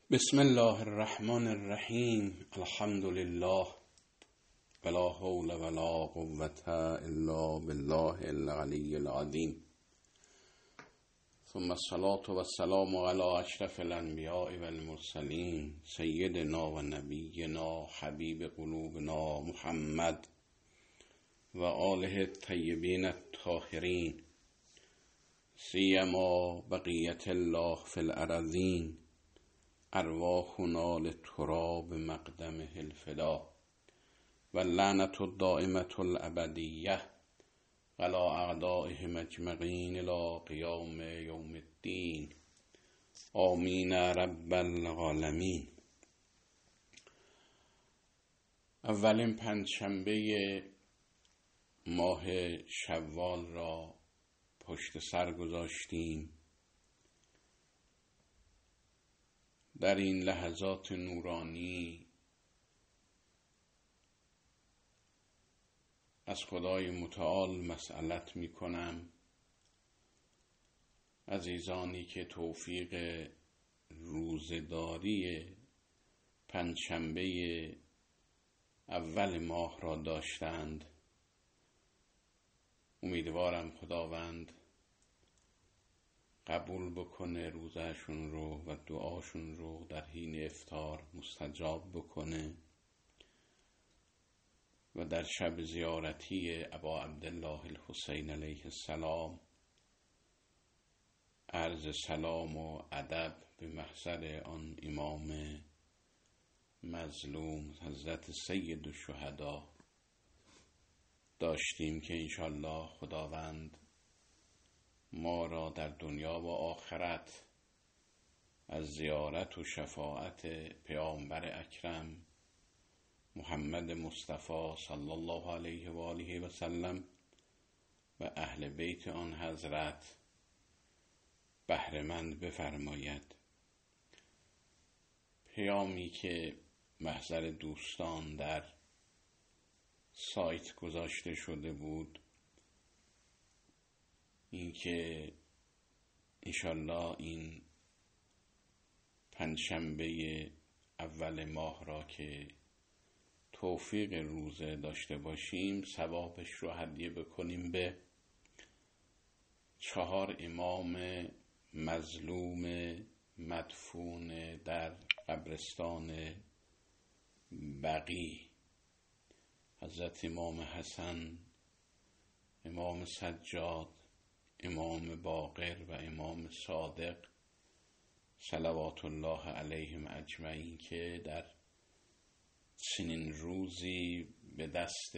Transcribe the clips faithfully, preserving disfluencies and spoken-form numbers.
بسم الله الرحمن الرحیم. الحمد لله ولا حول ولا قوة الا بالله العلی العظیم. ثم الصلاة والسلام على اشرف الانبیاء والمرسلین سیدنا و نبینا حبیب قلوبنا محمد و آله الطیبین الطاهرین سیما بقیت الله فی الارضین ارواحنا لتراب مقدمه الفدا و لعنت الدائمة الابدیه على اعدائهم اجمعین الى قیام یوم الدین. آمین رب العالمین. اولین پنجشنبه ماه شوال را پشت سر گذاشتیم. در این لحظات نورانی از خدای متعال مسئلت می کنم عزیزانی که توفیق روزداری پنجشنبه اول ماه را داشتند، امیدوارم خداوند قبول بکنه روزشون رو و دعاشون رو در حین افطار مستجاب بکنه و در شب زیارتی ابا عبدالله الحسین علیه السلام عرض سلام و ادب به محضر آن امام مظلوم حضرت سید الشهدا داشتیم که انشالله خداوند ما را در دنیا و آخرت از زیارت و شفاعت پیامبر اکرم محمد مصطفی صلی الله علیه و آله و سلم و اهل بیت آن حضرت بهره‌مند بفرماید. پیامی که محضر دوستان در سایت گذاشته شده بود این که انشالله این پنجشنبه اول ماه را که توفیق روزه داشته باشیم ثوابش رو هدیه بکنیم به چهار امام مظلوم مدفون در قبرستان بقیع، حضرت امام حسن، امام سجاد، امام باقر و امام صادق صلوات الله علیهم اجمعین که در چنین روزی به دست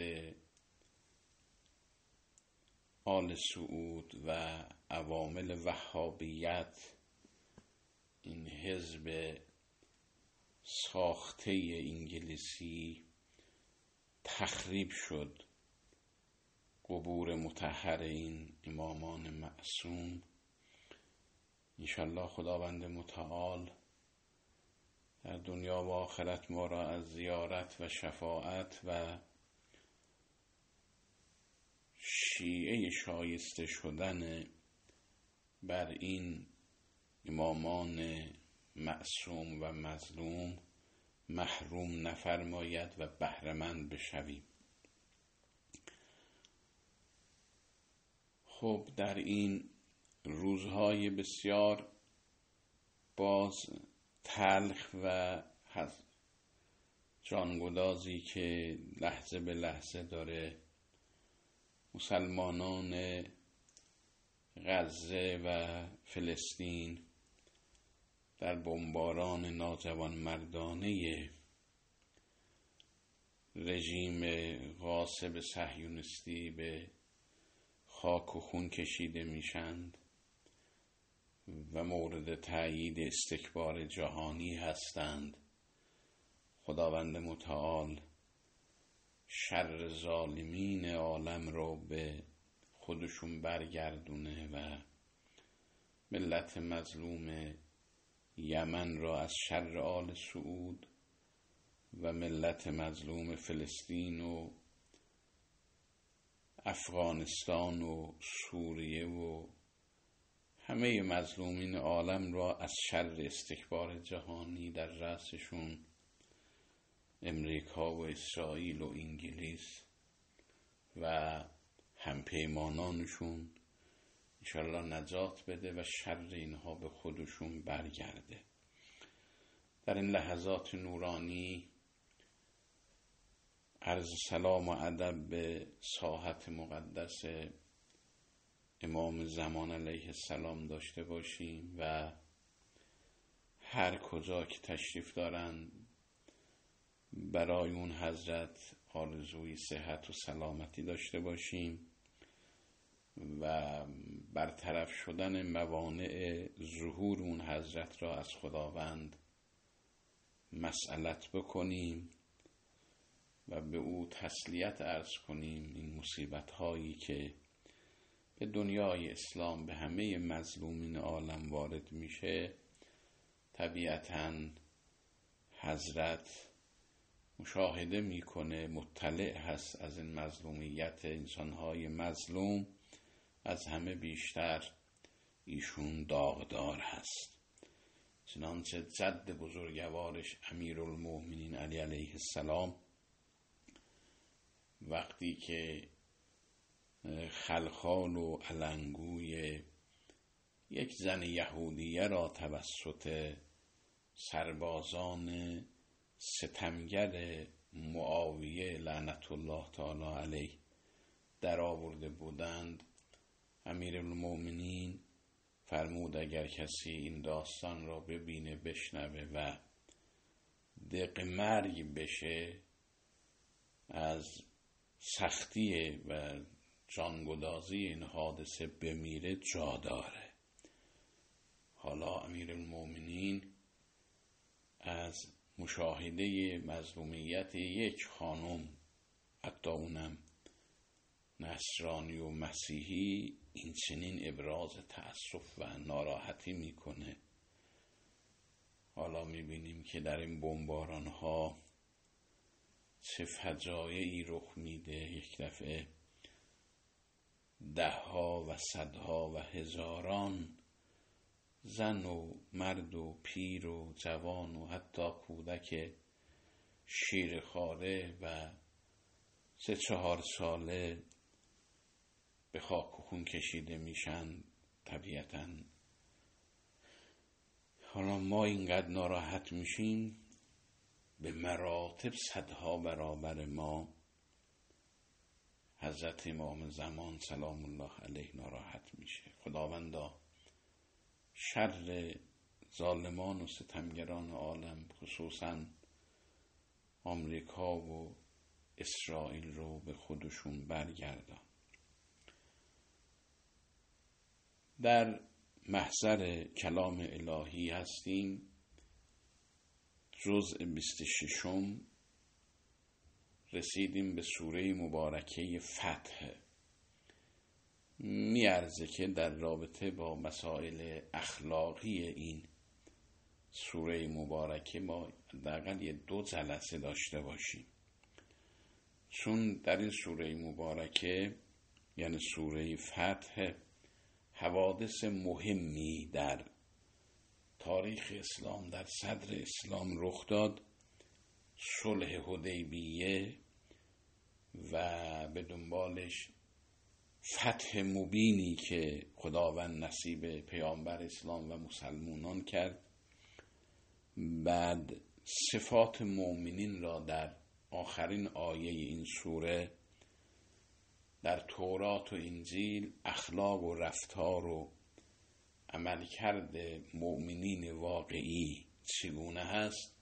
آل سعود و عوامل وهابیت، این حزب ساخته انگلیسی، تخریب شد. قبور مطهر این امامان معصوم انشالله خداوند متعال در دنیا و آخرت ما را از زیارت و شفاعت و شیعه شایسته شدن بر این امامان معصوم و مظلوم محروم نفرماید و بهره‌مند بشویم. خب در این روزهای بسیار باز تلخ و جانگدازی که لحظه به لحظه داره مسلمانان غزه و فلسطین در بمباران ناجوان مردانه رژیم غاصب صهیونیستی به خاک و خون کشیده میشند و مورد تأیید استکبار جهانی هستند. خداوند متعال شر ظالمین عالم رو به خودشون برگردونه و ملت مظلوم یمن را از شر آل سعود و ملت مظلوم فلسطین و افغانستان و سوریه و همه مظلومین عالم را از شر استکبار جهانی در رأسشون امریکا و اسرائیل و انگلیس و همپیمانانشون انشالله نجات بده و شر اینها به خودشون برگرده. در این لحظات نورانی عرض سلام و ادب به ساحت مقدس امام زمان علیه السلام داشته باشیم و هر کجا که تشریف دارن برای اون حضرت آرزوی صحت و سلامتی داشته باشیم و برطرف شدن موانع ظهور اون حضرت را از خداوند مسئلت بکنیم و به او تسلیت عرض کنیم. این مصیبت هایی که به دنیای اسلام به همه مظلومین عالم وارد میشه، طبیعتاً حضرت مشاهده میکنه، مطلع هست از این مظلومیت انسانهای مظلوم، از همه بیشتر ایشون داغدار هست. چنانچه جد بزرگوارش امیرالمؤمنین علی علیه السلام وقتی که خلخال و علنگوی یک زن یهودیه را توسط سربازان ستمگر معاویه لعنت الله تعالی علیه در آورده بودند، امیرالمؤمنین فرمود اگر کسی این داستان را ببینه بشنوه و دق مرگ بشه از سختی و جانگدازی این حادثه بمیره جا داره. حالا امیرالمؤمنین از مشاهده مظلومیت یک خانم، حتی اونم نصرانی و مسیحی، این چنین ابراز تأسف و ناراحتی میکنه. حالا میبینیم که در این بمباران ها چه فجایعی رخ میده. یک دفعه ده ها و صدها و هزاران زن و مرد و پیر و جوان و حتی کودک شیرخواره و سه چهار ساله به خاک و خون کشیده میشن. طبیعتاً حالا ما اینقدر ناراحت میشیم، به مراتب صدها برابر ما حضرت امام زمان سلام الله علیه ناراحت میشه. خداوندا شر ظالمان و ستمگران عالم خصوصاً آمریکا و اسرائیل رو به خودشون برگردان. در محضر کلام الهی هستیم. جزء بیست و ششم رسیدیم به سوره مبارکه فتح. میارزه که در رابطه با مسائل اخلاقی این سوره مبارکه ما حداقل یه دو جلسه داشته باشیم، چون در این سوره مبارکه یعنی سوره فتح حوادث مهمی در تاریخ اسلام، در صدر اسلام رخ داد. صلح حدیبیه و به دنبالش فتح مبینی که خداوند نصیب پیامبر اسلام و مسلمانان کرد. بعد صفات مؤمنین را در آخرین آیه این سوره در تورات و انجیل، اخلاق و رفتار و عملکرد مؤمنین واقعی چگونه هست،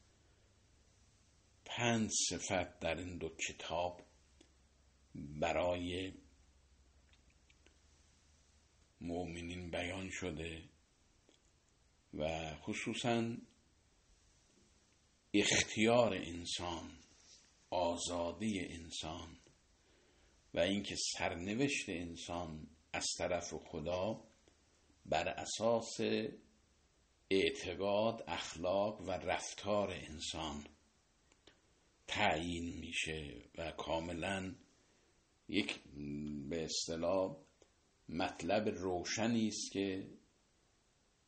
پنج صفت در این دو کتاب برای مؤمنین بیان شده و خصوصاً اختیار انسان، آزادی انسان و اینکه سرنوشت انسان از طرف خدا بر اساس اعتقاد، اخلاق و رفتار انسان تعیین میشه و کاملا یک به اصطلاح مطلب روشنی است که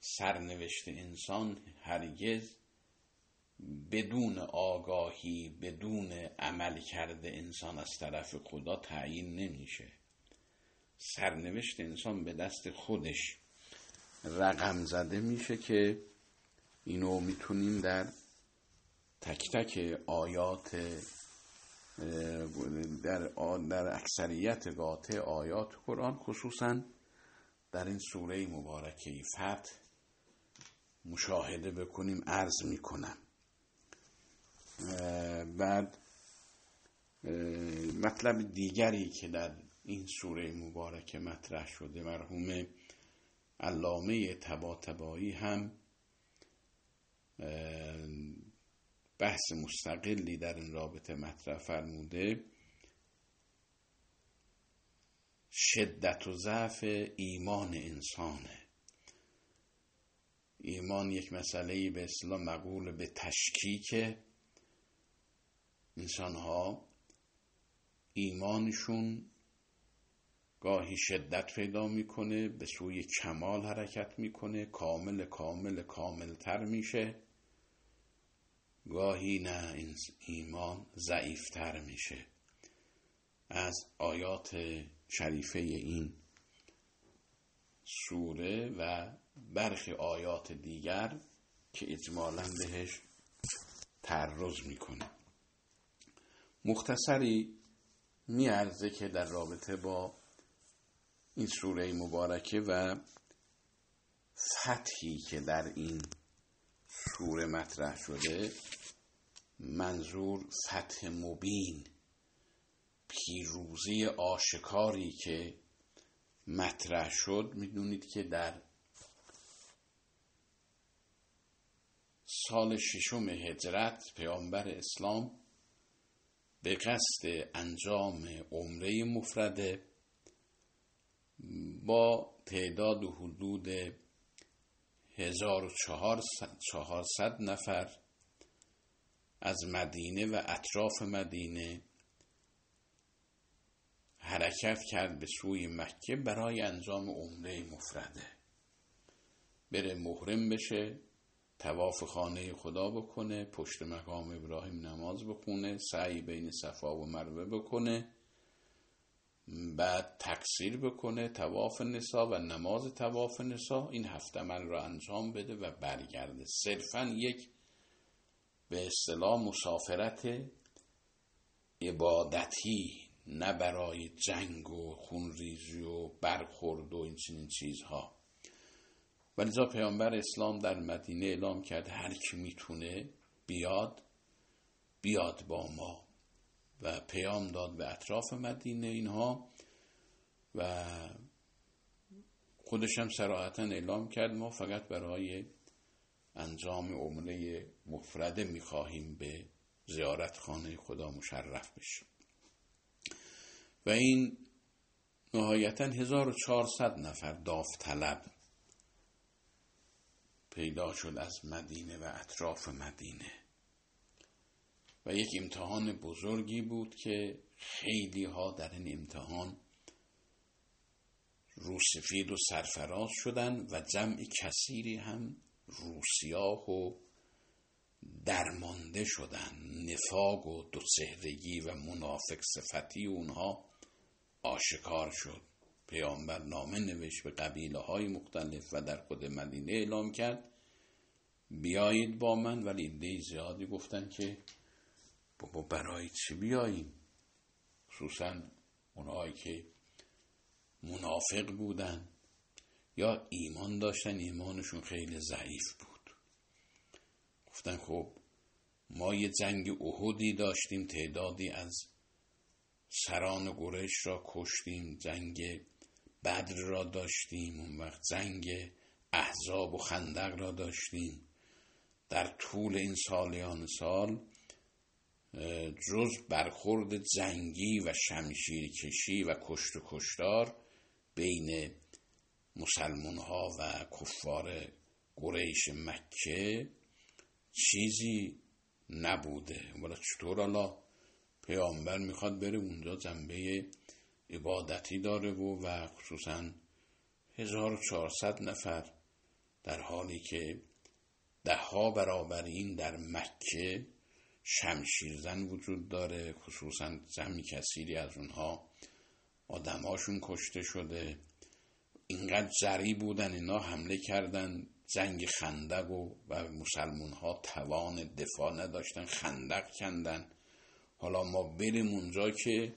سرنوشت انسان هرگز بدون آگاهی، بدون عمل کرده انسان از طرف خدا تعیین نمیشه. سرنوشت انسان به دست خودش رقم زده میشه که اینو میتونیم در تک تک آیات در, در اکثریت قاطع آیات قرآن، خصوصا در این سوره مبارکه فتح مشاهده بکنیم. عرض میکنم بعد مطلب دیگری که در این سوره مبارکه مطرح شده، مرحوم علامه طباطبایی هم بحث مستقلی در این رابطه مطرح فرموده. شدت و ضعف ایمان انسانه. ایمان یک مسئله به اصطلاح مقول به تشکیک. انسان ها ایمانشون گاهی شدت پیدا میکنه، به سوی کمال حرکت میکنه، کامل کامل کامل تر میشه، گاهی نه این ایمان ضعیفتر میشه. از آیات شریفه این سوره و برخی آیات دیگر که اجمالاً بهش تعرض میکنه. مختصری میارزه که در رابطه با این سوره مبارکه و فتحی که در این سوره مطرح شده، منظور فتح مبین، پیروزی آشکاری که مطرح شد. میدونید که در سال ششم هجرت پیامبر اسلام به قصد انجام عمره مفرده با تعداد حدود هزار و چهارصد نفر از مدینه و اطراف مدینه حرکت کرد به سوی مکه برای انجام عمره مفرده. بره محرم بشه، طواف خانه خدا بکنه، پشت مقام ابراهیم نماز بخونه، سعی بین صفا و مروه بکنه، بعد تقصیر بکنه، طواف نسا و نماز طواف نسا، این هفت عمل را انجام بده و برگرده. صرفاً یک به اصطلاح مسافرت عبادتی، نه برای جنگ و خونریزی و برخورد و این چنین چیزها. ولذا پیامبر اسلام در مدینه اعلام کرد هر کی میتونه بیاد بیاد با ما، و پیام داد به اطراف مدینه اینها و خودش هم صراحتاً اعلام کرد ما فقط برای انجام عمره مفرده میخواهیم به زیارت خانه خدا مشرف بشیم. و این نهایتاً هزار و چهارصد نفر داوطلب پیدا شد از مدینه و اطراف مدینه و یک امتحان بزرگی بود که خیلی ها در این امتحان روسفید و سرفراز شدن و جمع کثیری هم روسیاه و درمانده شدن. نفاق و دوچهرگی و منافق صفتی اونها آشکار شد. پیامبر نامه نوشت به قبیله های مختلف و در خود مدینه اعلام کرد بیایید با من، ولی عده زیادی گفتن که بابا برای چی بیاییم؟ خصوصا اونهایی که منافق بودن یا ایمان داشتن ایمانشون خیلی ضعیف بود. گفتن خب ما یه جنگ احدی داشتیم، تعدادی از سران قریش را کشتیم، جنگ بدر را داشتیم، اون وقت جنگ احزاب و خندق را داشتیم. در طول این سالیان سال جز برخورد جنگی و شمشیر کشی و کشت و کشتار بین مسلمان ها و کفار قریش مکه چیزی نبوده. ولی چطور الله پیامبر میخواد بره اونجا جنبه عبادتی داره و و خصوصا هزار و چهارصد نفر در حالی که ده ها برابر این در مکه شمشیرزن وجود داره، خصوصا زمی کثیری از اونها آدماشون کشته شده. اینقدر ضعیف بودن، اینا حمله کردن جنگ خندق و, و مسلمون ها توان دفاع نداشتن، خندق کندن. حالا ما بریم اونجا که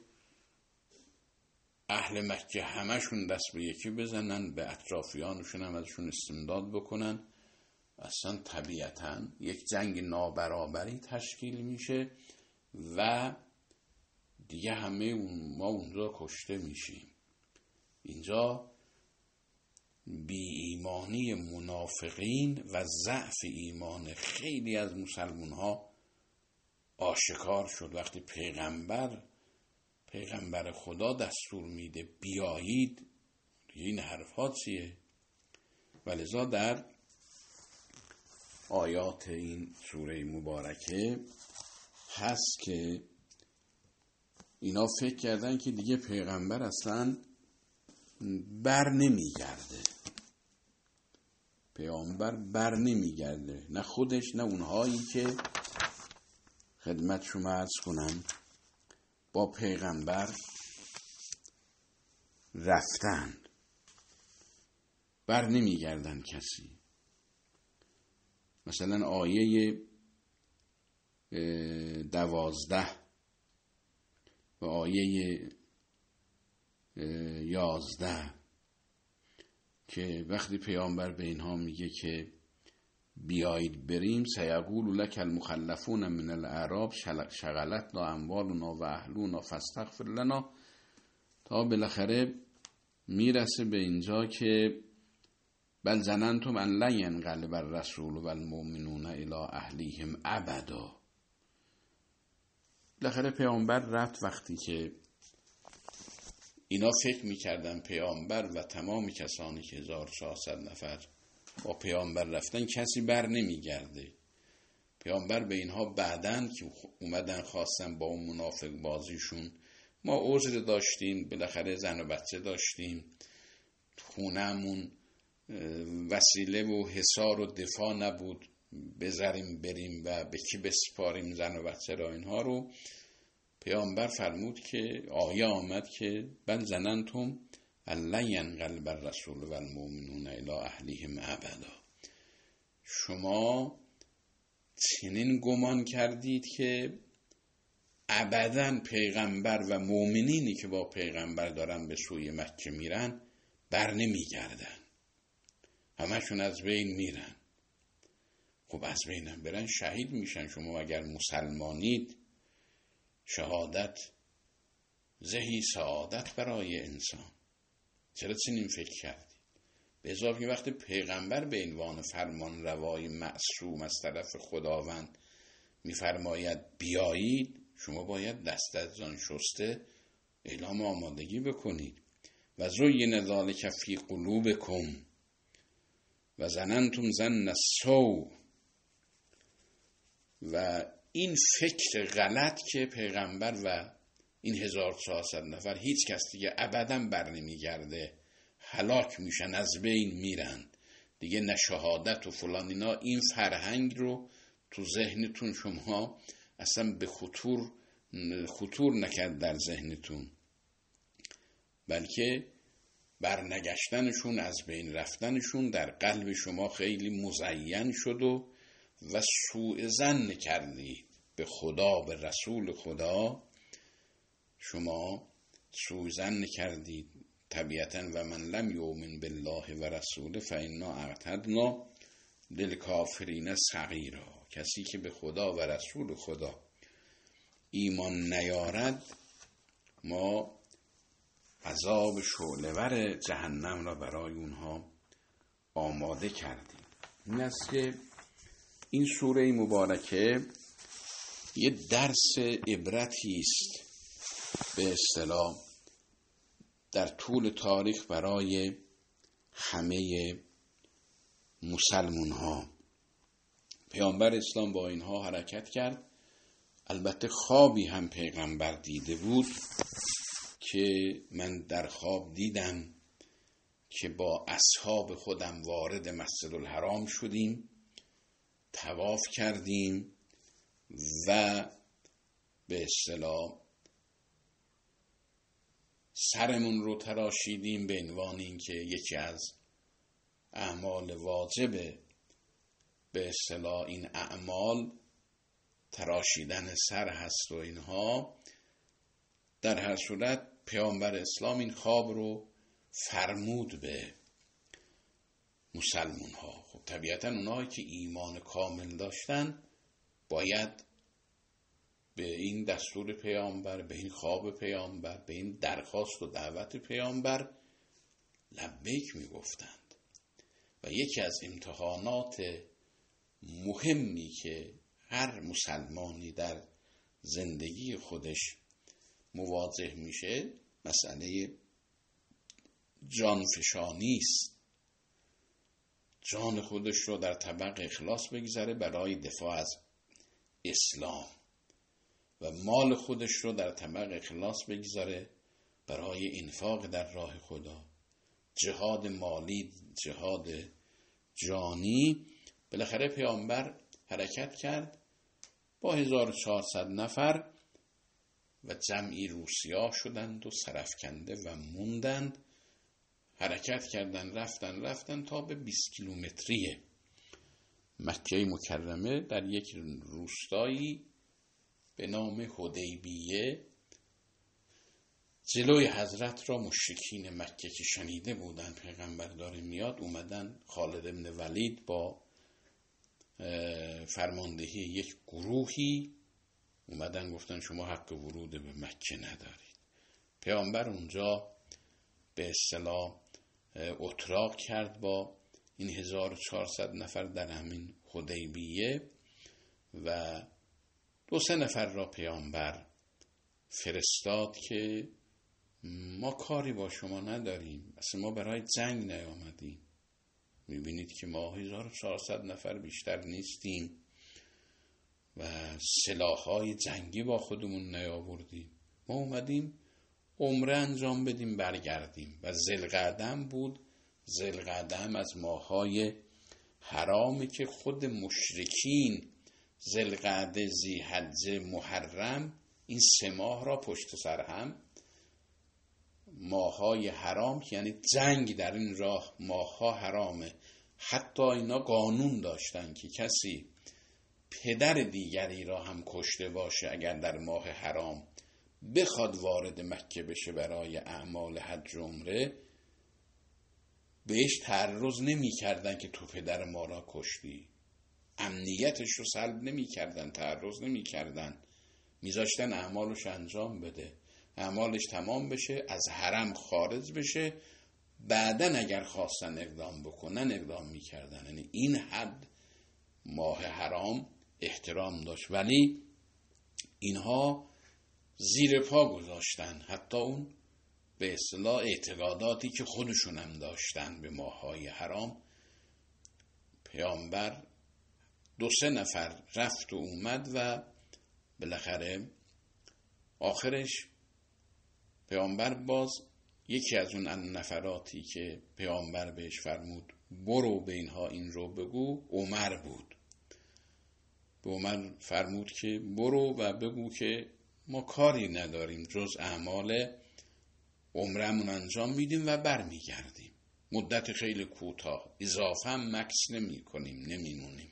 اهل مکه همشون دست به یکی بزنن، به اطرافیانشون هم ازشون استمداد بکنن، اصلا طبیعتاً یک جنگ نابرابری تشکیل میشه و دیگه همه ما اونجا کشته میشیم. اینجا بی ایمانی منافقین و ضعف ایمان خیلی از مسلمان ها آشکار شد. وقتی پیغمبر پیغمبر خدا دستور میده بیایید، این حرفات چیه؟ ولذا در آیات این سوره مبارکه هست که اینا فکر کردن که دیگه پیغمبر اصلا بر نمیگرده، پیامبر بر نمیگرده، نه خودش نه اونهایی که خدمت شما عرض کنم با پیغمبر رفتن، بر نمیگردن کسی. مثلا آیه دوازده و آیه یازده که وقتی پیامبر به اینها میگه که بیایید بریم، سیقول لک المخلفون من الاعراب شغلتنا اموالنا و اهلنا فاستغفر لنا، تا بالاخره میرسه به اینجا که بل ظننتم ان لن ينقلب الرسول والمؤمنون الی اهلیهم ابدا. بالاخره پیامبر رفت. وقتی که اینا فکر میکردن پیامبر و تمام کسانی که هزار و چهارصد نفر با پیامبر رفتن کسی بر نمیگرده، پیامبر به اینها بعدن که اومدن خواستن با اون منافق بازیشون، ما عذر داشتیم، بالاخره زن و بچه داشتیم، خونه‌مون وسیله و حصار و دفاع نبود، بذاریم بریم و به کی بسپاریم زن و بچه را. اینها رو پیامبر فرمود که آیه آمد که بل ظننتم ان لن ينقلب الرسول والمؤمنون الی اهلیهم ابدا. شما چنین گمان کردید که ابداً پیغمبر و مؤمنینی که با پیغمبر دارن به سوی مکه میرن بر نمیگردن، همشون از بین میرن. خب از بینم برن شهید میشن. شما اگر مسلمانید شهادت زهی سعادت برای انسان، چرا چنین فکر کردید؟ به اضافه که وقتی پیغمبر به عنوان فرمان روای معصوم از طرف خداوند میفرماید بیایید، شما باید دست از آن شسته اعلام آمادگی بکنید. و زین ذلک فی قلوبکم و ظننتم ظن السوء. و این فکر غلط که پیغمبر و این هزار و چهارصد نفر هیچ کس دیگه ابداً بر نمیگرده، هلاک میشن، از بین میرن دیگه، نه شهادت و فلان اینا، این فرهنگ رو تو ذهنتون شما اصلا به خطور خطور نکرد در ذهنتون، بلکه برنگشتنشون، از بین رفتنشون در قلب شما خیلی مزین شد و و سوء ظن کردید به خدا، به رسول خدا. شما سوء ظن کردید طبیعتاً. و من لم یؤمن بالله و رسوله فانا اعتدنا للکافرین سعیرا. کسی که به خدا و رسول خدا ایمان نیارد، ما عذاب شعله‌ور جهنم را برای اونها آماده کردیم. این است که این سوره مبارکه یه درس عبرتی است به اصطلاح در طول تاریخ برای همه مسلمان ها. پیامبر اسلام با اینها حرکت کرد. البته خوابی هم پیغمبر دیده بود که من در خواب دیدم که با اصحاب خودم وارد مسجد الحرام شدیم، طواف کردیم و به اصطلاح سرمون رو تراشیدیم به عنوان اینکه یکی از اعمال واجب به اصطلاح این اعمال تراشیدن سر هست و اینها. در هر صورت پیامبر اسلام این خواب رو فرمود به مسلمان ها. خب طبیعتا اونهایی که ایمان کامل داشتن باید به این دستور پیامبر، به این خواب پیامبر، به این درخواست و دعوت پیامبر لبیک میگفتند. و یکی از امتحانات مهمی که هر مسلمانی در زندگی خودش مواجه میشه مسئله جانفشانی است. جان خودش رو در طبق اخلاص بگذاره برای دفاع از اسلام و مال خودش رو در طبق اخلاص بگذاره برای انفاق در راه خدا، جهاد مالی، جهاد جانی. بالاخره پیامبر حرکت کرد با هزار و چهارصد نفر و جمعی روسیا شدند و سرفکنده و موندند. حرکت کردن رفتن رفتن تا به بیست کیلومتری مکه مکرمه در یک روستایی به نام حدیبیه جلوی حضرت را مشرکین مکه که شنیده بودن پیغمبر داره میاد اومدن. خالد بن ولید با فرماندهی یک گروهی اومدن گفتن شما حق ورود به مکه ندارید. پیامبر اونجا به اصطلاح اتراق کرد با این هزار و چهارصد نفر در همین حدیبیه و دو سه نفر را پیامبر فرستاد که ما کاری با شما نداریم، اصلا ما برای جنگ نیامدیم، میبینید که ما هزار و چهارصد نفر بیشتر نیستیم و سلاح‌های جنگی با خودمون نیاوردیم، ما اومدیم عمره انجام بدیم برگردیم. و ذوالقعده بود. ذوالقعده از ماه‌های حرامی که خود مشرکین ذوالقعده، ذی‌حجه، محرم این سه ماه را پشت سر هم ماه‌های حرام، یعنی جنگ در این راه ماه‌ها حرامه. حتی اینا قانون داشتن که کسی پدر دیگری را هم کشته باشه اگر در ماه حرام بخواد وارد مکه بشه برای اعمال حج و عمره بهش تعرض نمی کردن که تو پدر ما را کشتی، امنیتش رو سلب نمی کردن، تعرض نمی کردن، میذاشتن اعمالش انجام بده، اعمالش تمام بشه، از حرم خارج بشه، بعدن اگر خواستن اقدام بکنن اقدام میکردن. یعنی این حد ماه حرام احترام داشت، ولی اینها زیر پا گذاشتن حتی اون به اصطلاح اعتقاداتی که خودشون هم داشتن به ماه‌های حرام. پیامبر دو سه نفر رفت و اومد و بالاخره آخرش پیامبر باز یکی از اون نفراتی که پیامبر بهش فرمود برو به اینها این رو بگو عمر بود. به عمر فرمود که برو و بگو که ما کاری نداریم جز اعمال عمرمون انجام میدیم و برمیگردیم، مدت خیلی کوتاه، اضافه هم مکس نمی کنیم، نمیمونیم.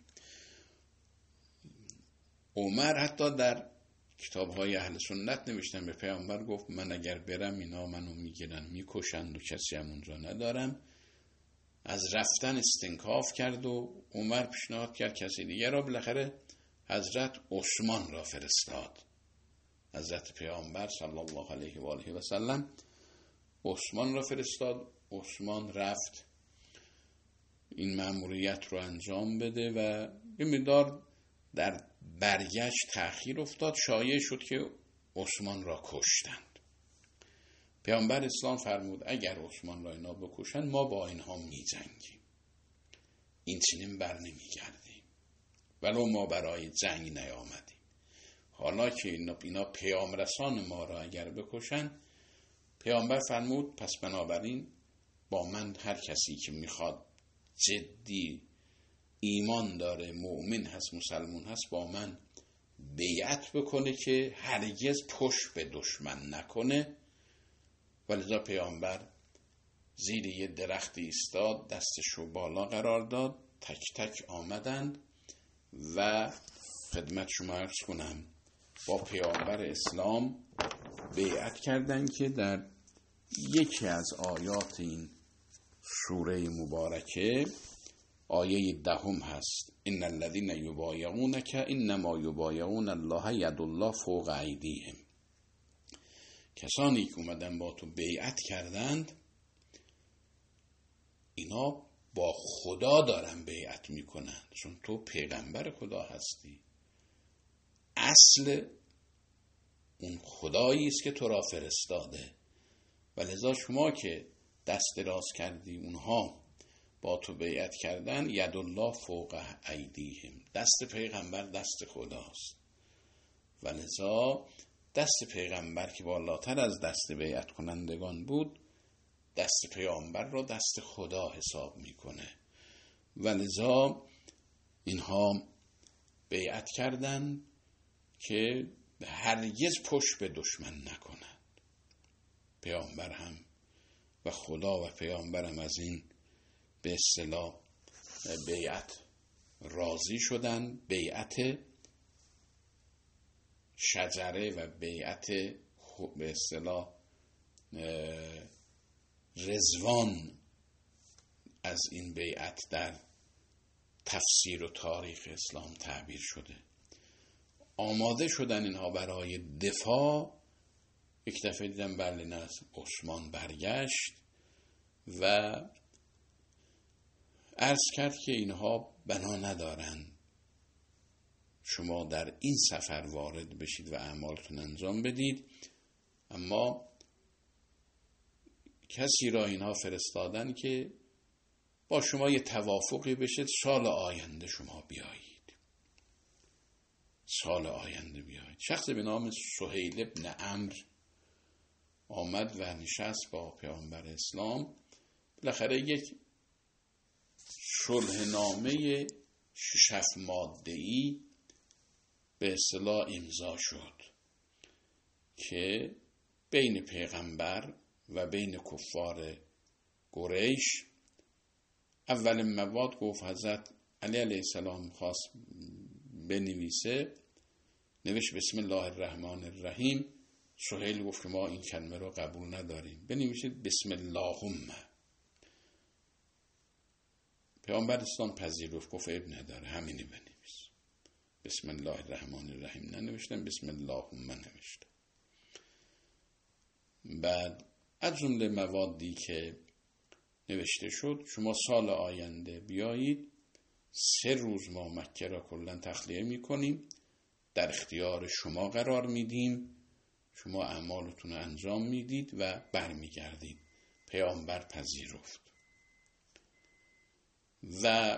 عمر حتی در کتاب‌های اهل سنت نوشتن به پیامبر گفت من اگر برم اینا منو میگیرن میکشند و کسی هم اونجا ندارم. از رفتن استنکاف کرد و عمر پیشنهاد کرد کسی دیگر را. بالاخره حضرت عثمان را فرستاد. حضرت پیامبر صلی الله علیه و آله و سلم عثمان را فرستاد. عثمان رفت این مأموریت رو انجام بده و یه مقدار در برگشت تأخیر افتاد. شایع شد که عثمان را کشتند. پیامبر اسلام فرمود اگر عثمان را اینا بکشن ما با اینها می جنگیم، این چنین بر نمی گردیم، ولو ما برای جنگ نیامدیم. حالا که اینا, اینا پیام رسان ما را اگر بکشن، پیامبر فرمود پس بنابراین با من هر کسی که میخواد جدی ایمان داره، مؤمن هست، مسلمون هست، با من بیعت بکنه که هرگز پشت به دشمن نکنه. ولذا پیامبر زیر یه درختی ایستاد، دستشو بالا قرار داد، تک تک آمدند و خدمت شما عرض کنم با پیامبر اسلام بیعت کردند که در یکی از آیات این سوره مبارکه آیه دهم هست: ان الذين يبايعونك انما يبايعون الله يد الله فوق ایدیهم. کسانی که اومدن با تو بیعت کردند اینا با خدا دارن بیعت میکنن، چون تو پیغمبر خدا هستی. اصل اون خدایی است که تو را فرستاده. ولذا شما که دست دراز کردی اونها با تو بیعت کردن، ید الله فوق ایدیهم، دست پیغمبر دست خداست. ولذا دست پیغمبر که بالاتر از دست بیعت کنندگان بود، دست پیامبر را دست خدا حساب میکنه. ولذا اینها بیعت کردن که هرگز پشت به دشمن نکنند. پیامبر هم و خدا و پیامبر هم از این به اصطلاح بیعت راضی شدن. بیعت شجره و بیعت به اصطلاح رضوان از این بیعت در تفسیر و تاریخ اسلام تعبیر شده. آماده شدن اینها برای دفاع. یک دفعه دیدم بله نه، عثمان برگشت و عرض کرد که اینها بنا ندارن شما در این سفر وارد بشید و اعمالتون انجام بدید، اما کسی را اینها فرستادن که با شما یه توافقی بشه، سال آینده شما بیایید، سال آینده بیایید. شخص به نام سهیل ابن عمرو آمد و نشست با پیامبر اسلام. بالاخره یک صلح نامه شش ماده‌ای به اصطلاح امضا شد که بین پیغمبر و بین کفار قریش. اول مواد گفت حضرت علی علیه السلام خواست بنویسه، نوشت بسم الله الرحمن الرحیم. سهیل گفت که ما این کلمه رو قبول نداریم، بنویسید بسم اللهم. پیامبر اسلام پذیرفت، گفت اب نداره همینی بنویس، بسم الله الرحمن الرحیم ننوشتم، بسم اللهم نوشتم. بعد از جمله موادی که نوشته شد: شما سال آینده بیایید، سه روز ما مکه را کلا تخلیه میکنیم، در اختیار شما قرار میدیم، شما اعمالتون رو انجام میدید و برمیگردید. پیامبر پذیرفت و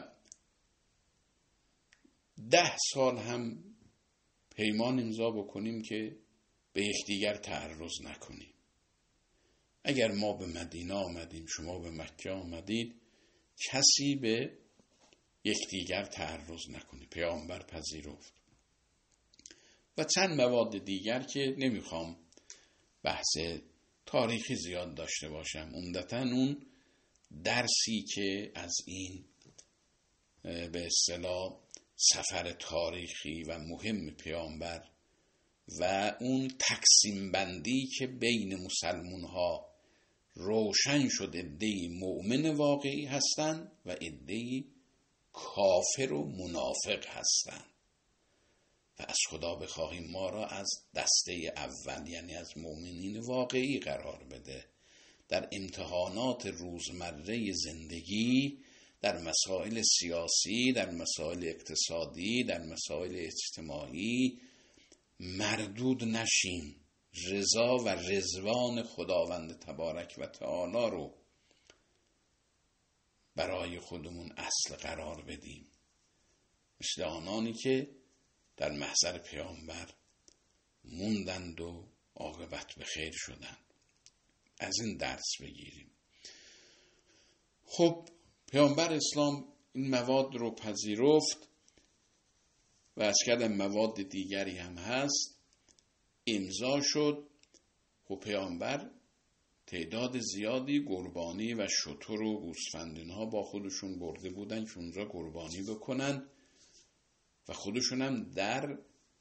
ده سال هم پیمان امضا بکنیم که به یکدیگر تعرض نکنیم. اگر ما به مدینه آمدیم، شما به مکه آمدید، کسی به یکدیگر تعرض نکنه. پیامبر پذیرفت. و چند مواد دیگر که نمیخوام بحث تاریخی زیاد داشته باشم، عمدتاً اون درسی که از این به اصطلاح سفر تاریخی و مهم پیامبر و اون تقسیم بندی که بین مسلمون ها روشن شد، عده‌ای مؤمن واقعی هستند و عده‌ای کافر و منافق هستند، و از خدا بخواهیم ما را از دسته اول، یعنی از مؤمنین واقعی قرار بده. در امتحانات روزمره زندگی، در مسائل سیاسی، در مسائل اقتصادی، در مسائل اجتماعی مردود نشیم. رضا و رضوان خداوند تبارک و تعالی رو برای خودمون اصل قرار بدیم، مثل آنانی که در محضر پیامبر موندند و عاقبت به خیر شدند. از این درس بگیریم. خب پیامبر اسلام این مواد رو پذیرفت و از کردن مواد دیگری هم هست، امضا شد. خب پیامبر تعداد زیادی قربانی و شتر و گوسفندینها با خودشون برده بودن که اونجا قربانی بکنن و خودشون هم در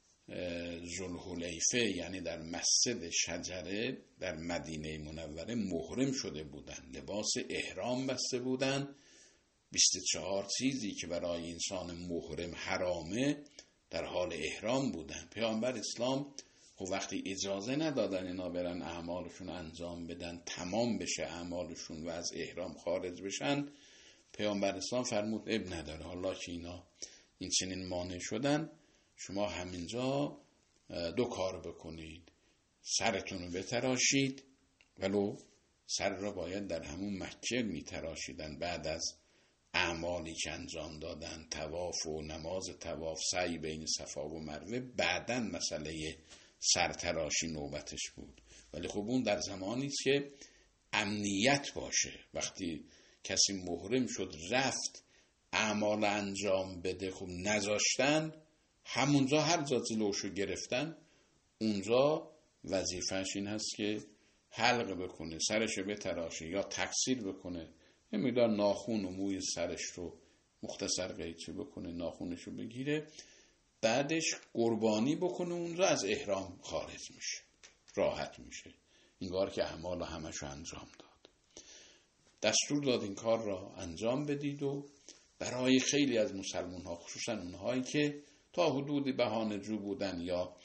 ذوالحلیفه یعنی در مسجد شجره در مدینه منوره محرم شده بودن، لباس احرام بسته بودن. بیست و چهار چیزی که برای انسان محرم حرامه در حال احرام بودن. پیامبر اسلام خب وقتی اجازه ندادن اینا برن اعمالشون انجام بدن، تمام بشه اعمالشون و از احرام خارج بشن، پیامبر اسلام فرمود اب نداره، حالا که اینا این چنین مانع شدن، شما همینجا دو کار بکنید، سرتون رو بتراشید، ولو سر را باید در همون مکه میتراشیدن بعد از اعمالی که انجام دادن، طواف و نماز طواف، سعی بین صفا و مروه، بعداً مسئله سرتراشی نوبتش بود. ولی خب اون در زمانی است که امنیت باشه. وقتی کسی محرم شد رفت اعمال انجام بده، خب نذاشتن، همونجا هر جا جلوشو گرفتن، اونجا وظیفه‌اش این هست که حلق بکنه، سرشو بتراشه یا تکسیر بکنه، نمیدار ناخون و موی سرش رو مختصر قیچی بکنه، ناخونشو بگیره، بعدش قربانی بکنه، اونجا از احرام خارج میشه، راحت میشه، انگار که اعمال همشو انجام داد. دستور داد این کار را انجام بدید و برای خیلی از مسلمان ها، خصوصا اونهایی که تا حدودی بهانه‌جو بودن یا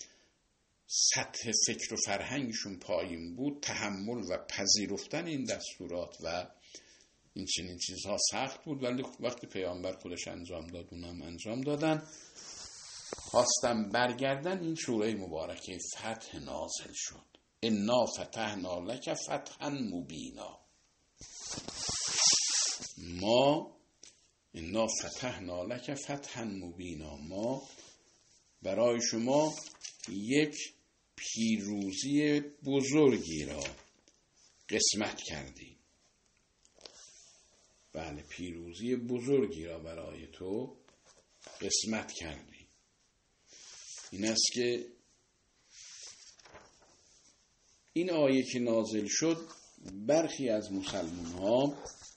سطح فکر و فرهنگشون پایین بود، تحمل و پذیرفتن این دستورات و این چنین چیزها سخت بود. ولی وقتی پیامبر خودش انجام داد اونم انجام دادن. خواستم برگردن، این سوره مبارکه فتح نازل شد. انا فتحنا لک فتحا مبینا. ما انا فتحنا لک فتحا مبینا، ما برای شما یک پیروزی بزرگی را قسمت کردیم. بله، پیروزی بزرگی را برای تو قسمت کردیم. این است که این آیه که نازل شد، برخی از مسلمان ها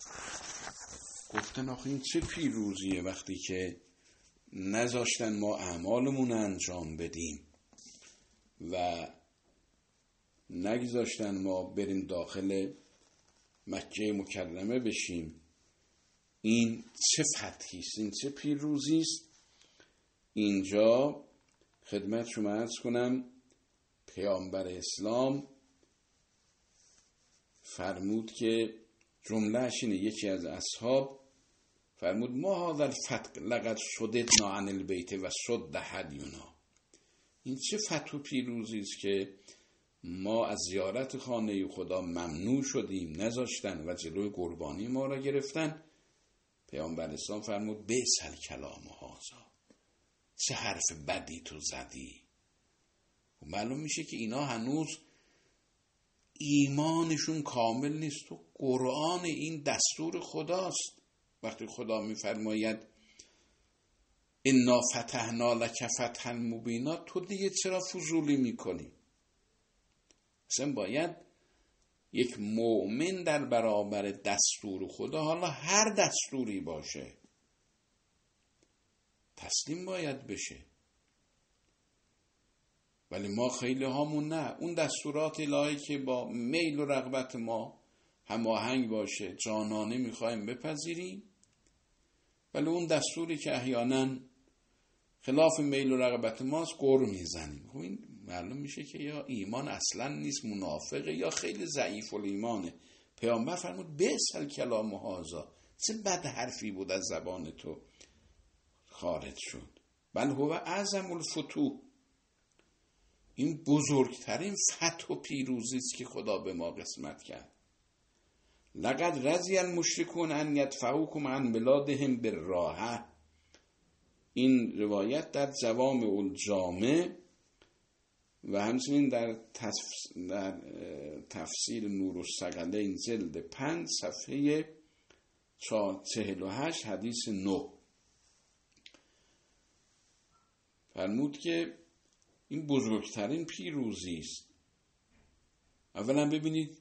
گفتن آخه این چه پیروزیه وقتی که نذاشتن ما اعمالمون انجام بدیم و نگذاشتن ما بریم داخل مکه مکرمه بشیم، این چه فتحی است، این چه پیروزی است. اینجا خدمت شما عرض کنم پیامبر اسلام فرمود که جملهش اینه، یکی از اصحاب فرمود ما هذا الفتح لقد صددنا عن البیت و صد هدینا. این چه فتح و پیروزی است که ما از زیارت خانه خدا ممنوع شدیم، نذاشتن و جلوی قربانی ما را گرفتن. پیامبر اسلام فرمود بیسل کلام هذا، چه حرف بدی تو زدی. و معلوم میشه که اینا هنوز ایمانشون کامل نیست و قرآن این دستور خداست. وقتی خدا میفرماید انا فتحنا لک فتحا مبینا، تو دیگه چرا فضولی میکنی؟ اصلا باید یک مؤمن در برابر دستور خدا، حالا هر دستوری باشه، تسلیم باید بشه. ولی ما خیلی هامون نه، اون دستورات الهی که با میل و رغبت ما هماهنگ باشه جانانه میخوایم بپذیریم، ولی اون دستوری که احیانا خلاف میل و رغبت ماست گر میزنیم. خب این معلوم میشه که یا ایمان اصلا نیست، منافقه، یا خیلی ضعیف الایمانه. پیامبر فرمود بیسل کلام هذا، چه بد حرفی بود از زبان تو خارج شد. بل هو اعظم الفتوح، این بزرگترین فتح و پیروزی است که خدا به ما قسمت کرد. لقد رضی المشرکون ان یدفعوکم عن بلادهم بالراحه. این روایت در جوامع الجامع و همچنین در, تفس... در تفسیر نور الثقلین جلد پنج صفحه چهل و هشت حدیث نه فرمود که این بزرگترین پیروزی است. اولا ببینید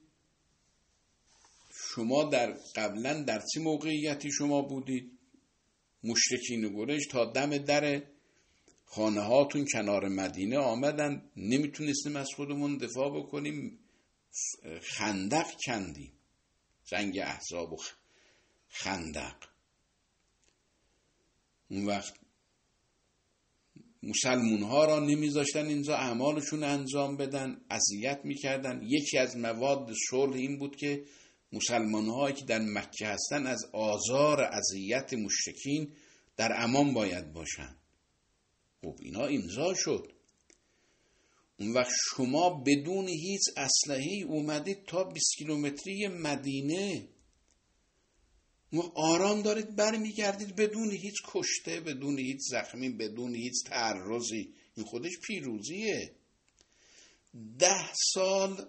شما در قبلا در چه موقعیتی شما بودید؟ مشرکین قریش تا دم در خانه هاتون کنار مدینه آمدن، نمیتونستیم از خودمون دفاع بکنیم، خندق کندیم، جنگ احزاب و خندق. اون وقت مسلمون ها را نمیذاشتن اینجا اعمالشون انجام بدن، اذیت میکردن. یکی از مواد صلح این بود که مسلمان هایی که در مکه هستن از آزار اذیت مشرکین در امان باید باشن. خب اینا امضا شد. اون وقت شما بدون هیچ اسلحه‌ای اومدید تا بیست کیلومتری مدینه و آرام دارید برمیگردید بدون هیچ کشته، بدون هیچ زخمی، بدون هیچ تعرضی. این خودش پیروزیه. ده سال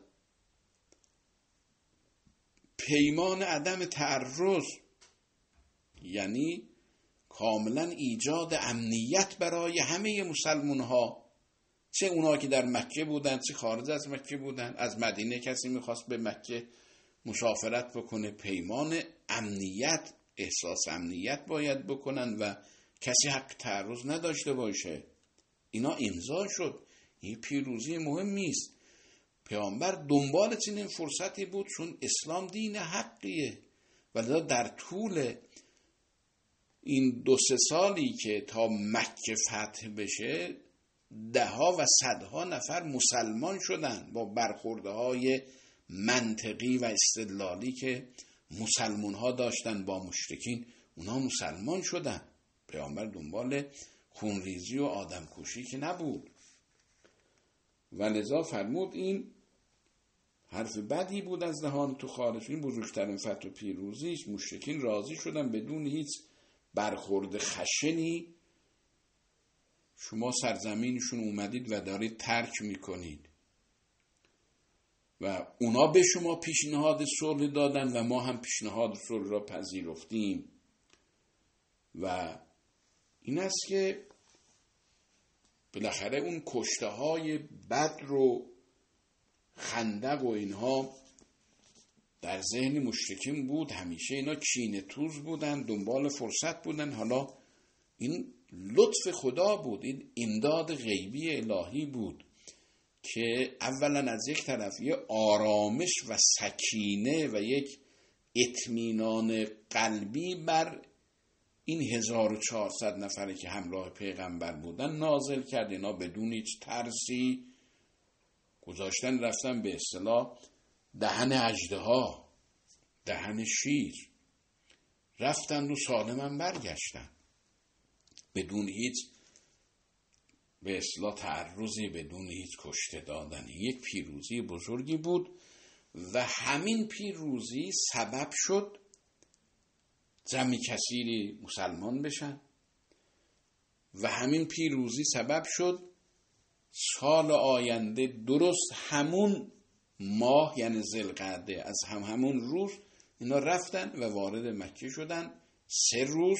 پیمان عدم تعرض، یعنی کاملا ایجاد امنیت برای همه مسلمان ها، چه اونا که در مکه بودن چه خارج از مکه بودن. از مدینه کسی میخواست به مکه مسافرت بکنه، پیمان امنیت، احساس امنیت باید بکنن و کسی حق تعرض نداشته باشه. اینا امضا شد. این پیروزی مهمی است. پیامبر دنبال چنین فرصتی بود چون اسلام دین حقیه. ولی در طول این دو سه سالی که تا مکه فتح بشه ده ها و صدها نفر مسلمان شدن با برخورده های منطقی و استدلالی که مسلمان ها داشتن با مشرکین، اونا مسلمان شدن. پیامبر دنبال خونریزی و آدم کشی که نبود. و لذا فرمود این حرف بدی بود از دهان تو خارج. این بزرگترین فتح و پیروزیش. مشرکین راضی شدن بدون هیچ برخورد خشنی شما سرزمینشون اومدید و دارید ترک میکنید و اونا به شما پیشنهاد صلح دادن و ما هم پیشنهاد صلح را پذیرفتیم. و این است که بالاخره اون کشته های بدر و خندق و اینها در ذهن مشرکین بود. همیشه اینا کینه توز بودن، دنبال فرصت بودن. حالا این لطف خدا بود، این امداد غیبی الهی بود که اولا از یک طرف یه آرامش و سکینه و یک اطمینان قلبی بر این هزار و چهارصد نفره که همراه پیغمبر بودن نازل کرد. اینا بدون هیچ ترسی گذاشتن رفتن به اصطلاح دهن اژدها، دهن شیر، رفتن و سالمن برگشتن بدون هیچ به اصطلاح تعرضی، بدون هیچ کشته دادن. یک پیروزی بزرگی بود و همین پیروزی سبب شد جمعی کثیری مسلمان بشن و همین پیروزی سبب شد سال آینده درست همون ماه، یعنی ذوالقعده، از هم همون روز اینا رفتن و وارد مکه شدن. سه روز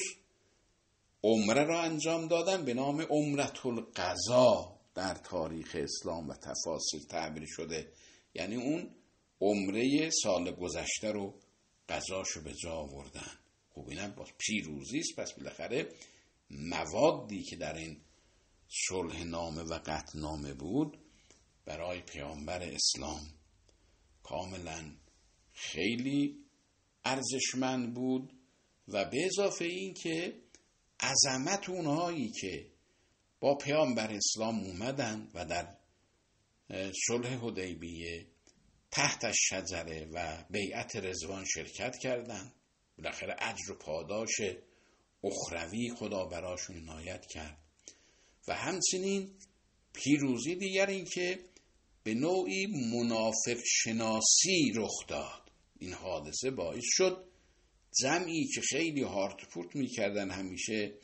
عمره را انجام دادن به نام عمرة القضا در تاریخ اسلام و تفاسیر تعبیر شده، یعنی اون عمره سال گذشته رو قضاشو به جا آوردن. خب اینم با پیروزی است. پس بالاخره موادی که در این صلح نامه و قطع نامه بود برای پیامبر اسلام کاملا خیلی ارزشمند بود و به اضافه این که عظمت اونهایی که با پیامبر اسلام اومدن و در صلح حدیبیه تحت شجره و بیعت رضوان شرکت کردن، بالاخره اجر و پاداش اخروی خدا براشون عنایت کرد. و همچنین پیروزی دیگر این که به نوعی منافق شناسی رخ داد. این حادثه باعث شد جمعی که خیلی هارت پورت میکردن، همیشه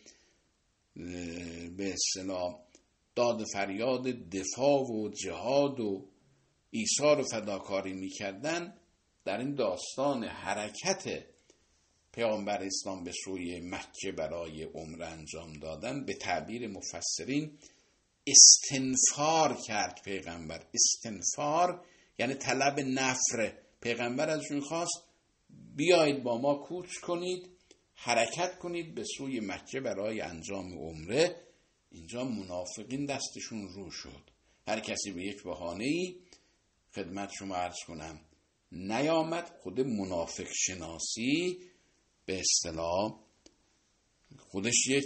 به اصطلاح داد فریاد دفاع و جهاد و ایثار و فداکاری میکردن، در این داستان حرکت پیامبر اسلام به سوی مکه برای عمره انجام دادن، به تعبیر مفسرین استنفار کرد پیغمبر. استنفار یعنی طلب نفر. پیغمبر ازشون خواست بیایید با ما کوچ کنید، حرکت کنید به سوی مکه برای انجام عمره. اینجا منافقین دستشون رو شد، هر کسی به یک بهانه‌ای خدمت شما عرض کنم نیامد. خود منافق شناسی به اصطلاح خودش یک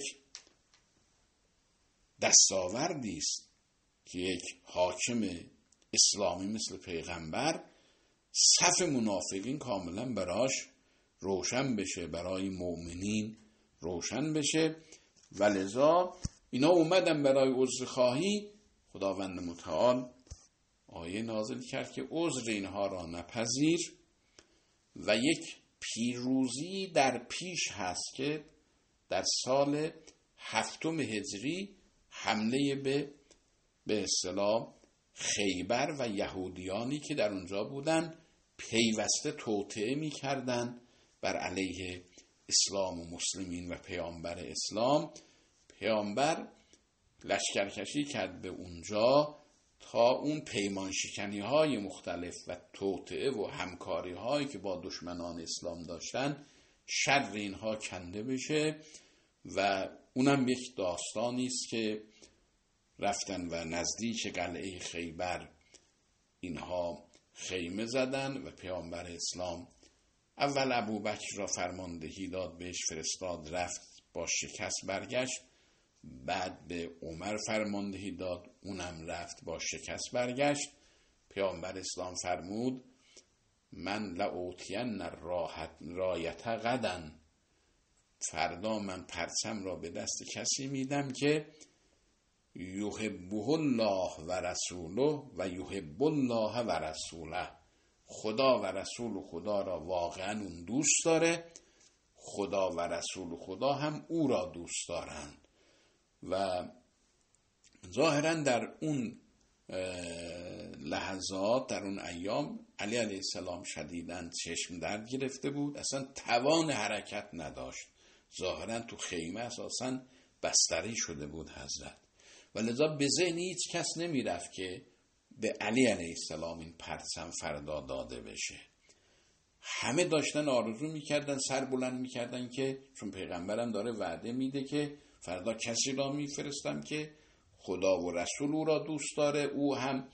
دستاوردی است که یک حاکم اسلامی مثل پیغمبر صف منافقین کاملا براش روشن بشه، برای مؤمنین روشن بشه. ولذا اینا اومدن برای عذرخواهی، خداوند متعال آیه نازل کرد که عذر اینها را نپذیر و یک پیروزی در پیش هست که در سال هفتم هجری حمله به به اصطلاح خیبر و یهودیانی که در اونجا بودن پیوسته توطئه می کردن بر علیه اسلام و مسلمین و پیامبر اسلام. پیامبر لشکرکشی کرد به اونجا تا اون پیمان شکنی های مختلف و توطئه و همکاری هایی که با دشمنان اسلام داشتن شر اینها کنده بشه. و اونم یک داستانی است که رفتن و نزدیک قلعه خیبر اینها خیمه زدن و پیامبر اسلام اول ابوبکر را فرماندهی داد، بهش فرستاد، رفت با شکست برگشت. بعد به عمر فرماندهی داد، اونم رفت با شکست برگشت. پیامبر اسلام فرمود من لأوتین رایت غدا، فردا من پرچم را به دست کسی میدم که یحبه الله و رسوله و یحب الله و رسوله، خدا و رسول خدا را واقعا اون دوست داره، خدا و رسول خدا هم او را دوست دارند. و ظاهرا در اون لحظات، در اون ایام علی علیه السلام شدیداً چشم درد گرفته بود، اصلا توان حرکت نداشت. ظاهرا تو خیمه اساساً بستری شده بود حضرت، و لذا به ذهن هیچ کس نمی رفت که به علی علیه السلام این پرچم فردا داده بشه. همه داشتن آرزو میکردن، سر بلند میکردن که چون پیغمبرم داره وعده میده که فردا کسی را میفرستم که خدا و رسول او را دوست داره، او هم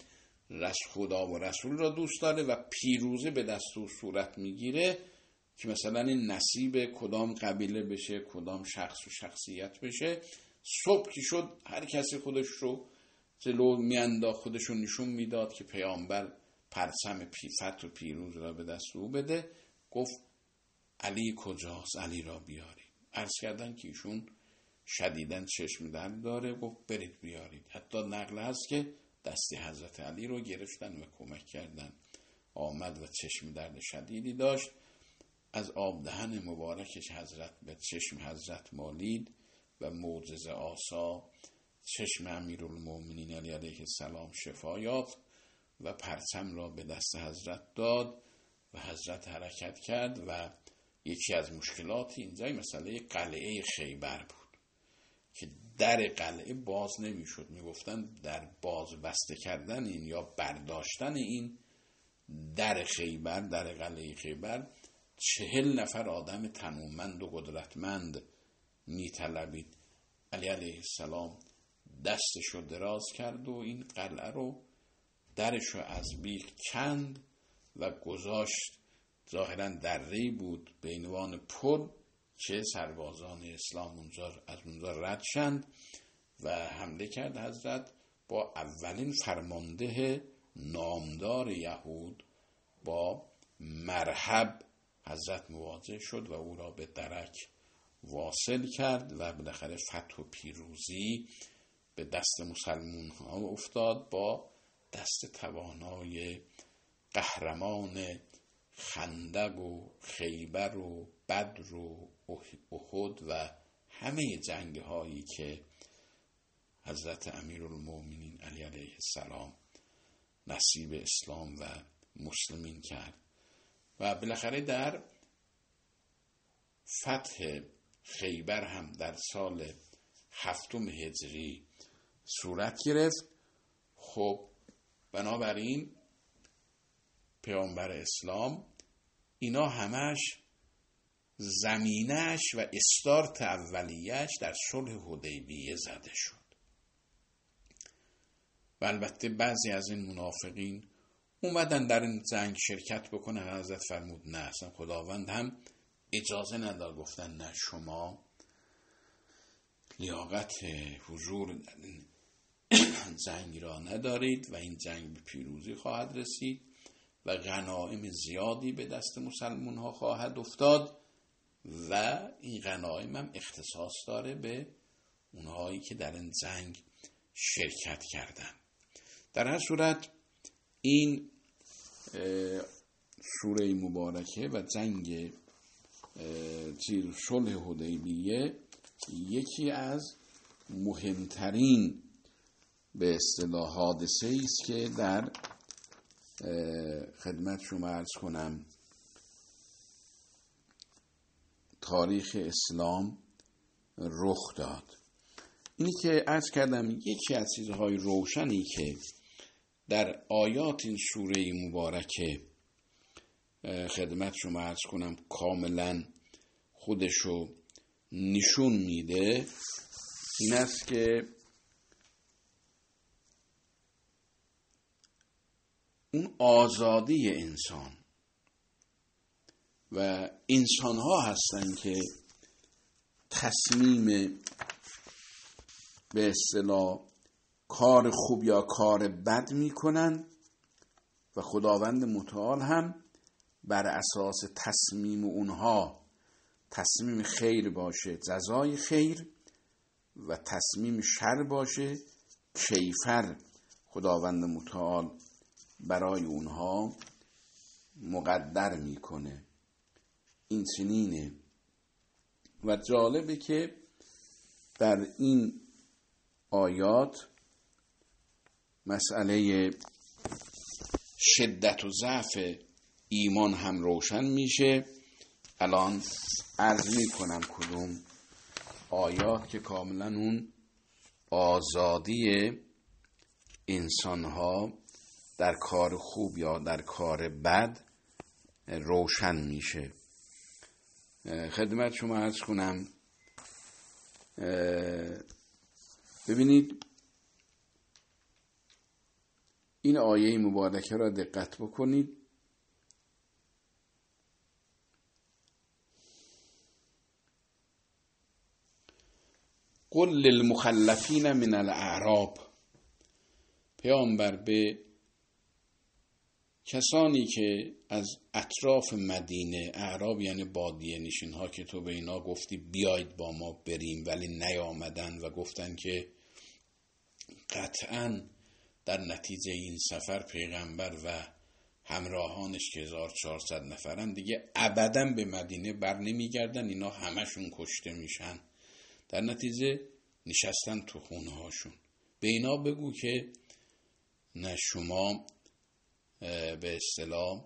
خدا و رسول را دوست داره و پیروزی به دست او صورت میگیره که مثلا این نصیب کدام قبیله بشه، کدام شخص و شخصیت بشه. صبح که شد هر کسی خودش رو جلو میانداخت، خودش رو نشون میداد که پیامبر پرچم پیفت و پیروز را به دست او بده. گفت علی کجاست؟ علی را بیارید. عرض کردن که ایشون شدیداً چشم درد داره. گفت برید بیارید. حتی نقل هست که دست حضرت علی رو گرفتن و کمک کردن. آمد و چشم درد شدیدی داشت. از آب دهن مبارکش حضرت به چشم حضرت مالید و معجزه آسا چشم امیرالمومنین علی علیه السلام شفا یافت و پرچم را به دست حضرت داد و حضرت حرکت کرد. و یکی از مشکلات اینجا مسئله قلعه خیبر بود که در قلعه باز نمی شد. می گفتن در باز بسته کردن این یا برداشتن این در خیبر، در قلعه خیبر، چهل نفر آدم تنومند و قدرتمند می طلبید. علی علیه السلام دستشو دراز کرد و این قلعه رو درشو از بیخ کند و گذاشت. ظاهراً دری بود به عنوان پل که سربازان اسلام اونجا از اونجا رد شند و حمله کرد. حضرت با اولین فرمانده نامدار یهود با مرحب حضرت مواجه شد و او را به درک واصل کرد و بالاخره فتح و پیروزی به دست مسلمان ها افتاد با دست توانای قهرمان خندق و خیبر و بدر و احد و همه جنگ هایی که حضرت امیرالمومنین علی علیه السلام نصیب اسلام و مسلمین کرد. و بالاخره در فتح خیبر هم در سال هفتم هجری صورت گرفت. خب بنابراین پیامبر اسلام اینا همش زمینش و استارت اولیش در صلح حدیبیه زده شد. و البته بعضی از این منافقین اومدن در این جنگ شرکت بکنه، حضرت فرمود نه، اصلا خداوند هم اجازه نداد، گفتن نه، شما لیاقت حضور در این جنگ را ندارید و این جنگ به پیروزی خواهد رسید و غنایم زیادی به دست مسلمان ها خواهد افتاد و این غنایم هم اختصاص داره به اونهایی که در این جنگ شرکت کردن. در هر صورت این سوره مبارکه و جنگ صلح حدیبیه یکی از مهمترین به اصطلاح حادثه است که در خدمت شما عرض کنم تاریخ اسلام رخ داد. اینی که عرض کردم یکی از چیزهای روشنی که در آیات این سوره مبارکه خدمت شما عرض کنم کاملا خودشو نشون میده این است که اون آزادی انسان و انسان ها هستن که تصمیم به اصطلاح کار خوب یا کار بد میکنن و خداوند متعال هم بر اساس تصمیم اونها، تصمیم خیر باشه جزای خیر و تصمیم شر باشه کیفر، خداوند متعال برای اونها مقدر میکنه. این چنینه و جالبه که در این آیات مسئله شدت و ضعف ایمان هم روشن میشه. الان عرض میکنم کدوم آیات که کاملا اون آزادی انسانها در کار خوب یا در کار بد روشن میشه. خدمت شما عرض کنم ببینید این آیه مبارکه را دقت بکنید. قل للمخلفین من الاعراب، پیامبر به کسانی که از اطراف مدینه، اعراب یعنی بادیه نشین ها که تو به اینا گفتی بیاید با ما بریم ولی نیامدن و گفتن که قطعاً در نتیجه این سفر پیغمبر و همراهانش که هزار و چهارصد نفرن دیگه ابداً به مدینه بر نمیگردن، اینا همشون کشته میشن، در نتیجه نشستن تو خونه هاشون. به اینا بگو که نه، شما به اصطلاح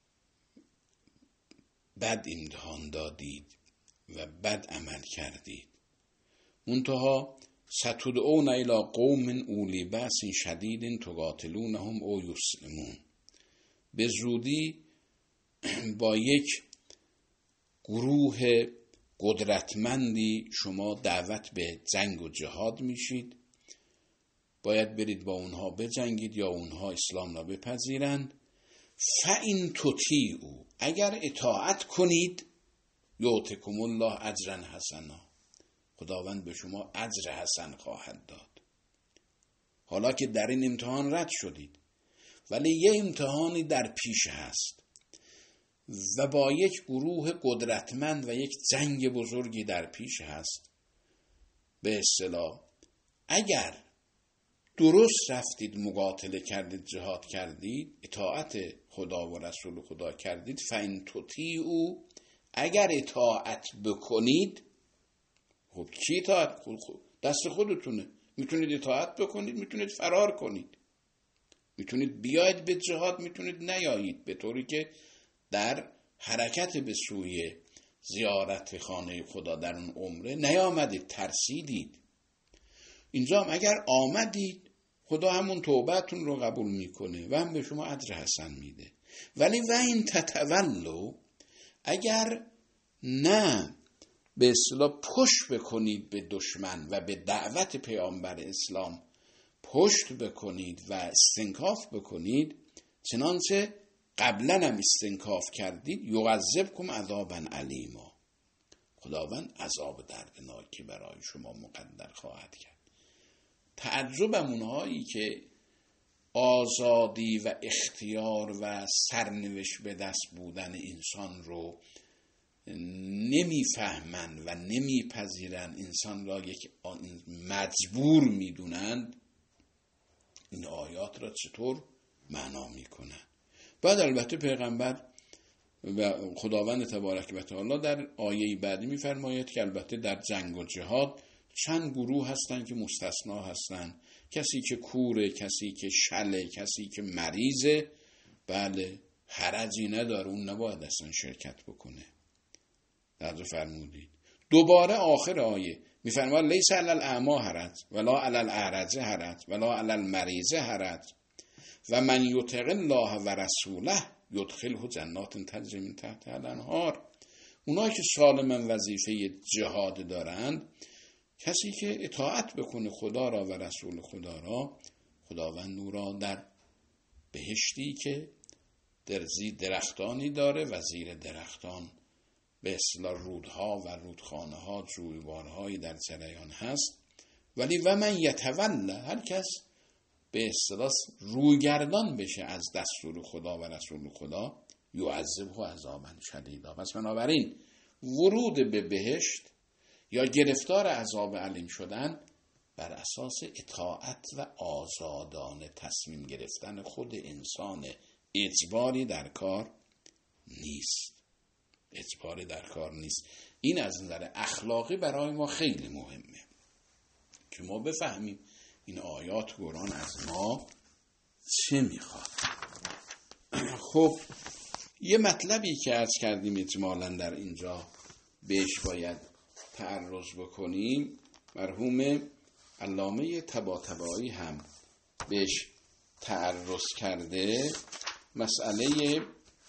بد امتحان دادید و بد عمل کردید، منتها ستدعون الی قوم اولی بأس شدید تقاتلونهم او یسلمون، به زودی با یک گروه قدرتمندی شما دعوت به جنگ و جهاد میشید، باید برید با اونها بجنگید یا اونها اسلام را بپذیرند. فَإِن تُطِیعُوا، اگر اطاعت کنید، یؤتکم الله اجرا حسنا، خداوند به شما اجر حسن خواهد داد. حالا که در این امتحان رد شدید، ولی یه امتحانی در پیش هست و با یک گروه قدرتمند و یک جنگ بزرگی در پیش هست. به اصطلاح اگر درست رفتید مقاتله کردید، جهاد کردید، اطاعت خدا و رسول خدا کردید، فَإِن تُطِیعُوا، اگر اطاعت بکنید، خب کی اطاعت؟ دست خودتونه، میتونید اطاعت بکنید، میتونید فرار کنید، میتونید بیاید به جهاد، میتونید نیایید، به طوری که در حرکت به سوی زیارت خانه خدا در اون عمره نیامدید، ترسیدید. اینجا هم اگر آمدید خدا همون توبتون رو قبول میکنه و هم به شما اجر حسن میده. ولی و این تتولوا، اگر نه به اصطلاح پشت بکنید به دشمن و به دعوت پیامبر اسلام پشت بکنید و استنکاف بکنید، چنانچه قبلا هم استنکاف کردید، یعذبکم عذابا علیما، خداوند عذاب دردناکی برای شما مقدر خواهد کرد. تعجبم اونهایی که آزادی و اختیار و سرنوشت به دست بودن انسان رو نمیفهمند و نمیپذیرند، انسان را یک مجبور میدونند، این آیات را چطور معنا میکنند. بعد البته پیغمبر و خداوند تبارک و تعالی در آیه بعدی میفرماید که البته در جنگ و جهاد چند گروه هستن که مستثنا هستن، کسی که کوره، کسی که شله، کسی که مریضه، بله حرجی نداره، اون نباید اصلا شرکت بکنه. در فرمودید دوباره آخر آیه میفرماید لیس علی الاعمی حرج ولا علی الاعرج حرج ولا علی المریض حرج و من یطع الله و رسوله یدخله جنات تجری من تحتها الانهار. اونایی که سالما وظیفه جهاد دارند، کسی که اطاعت بکنه خدا را و رسول خدا را، خداوند او را در بهشتی که در زیر درختانی داره و زیر درختان به اصطلاح رودها و رودخانه ها، جویبارهایی در جریان هست. ولی و من یتوله، هر کس به اصطلاح رویگردان بشه از دستور خدا و رسول خدا، یعذبه عذابا شدیدا. پس بنابراین ورود به بهشت یا گرفتار عذاب علیم شدن بر اساس اطاعت و آزادانه تصمیم گرفتن خود انسان، اجباری در کار نیست. اجباری در کار نیست. این از نظر اخلاقی برای ما خیلی مهمه که ما بفهمیم این آیات قرآن از ما چه میخواد. خب یه مطلبی که عرض کردیم اجمالاً در اینجا بهش باید تعرض بکنیم، مرحوم علامه طباطبایی هم بهش تعرض کرده، مسئله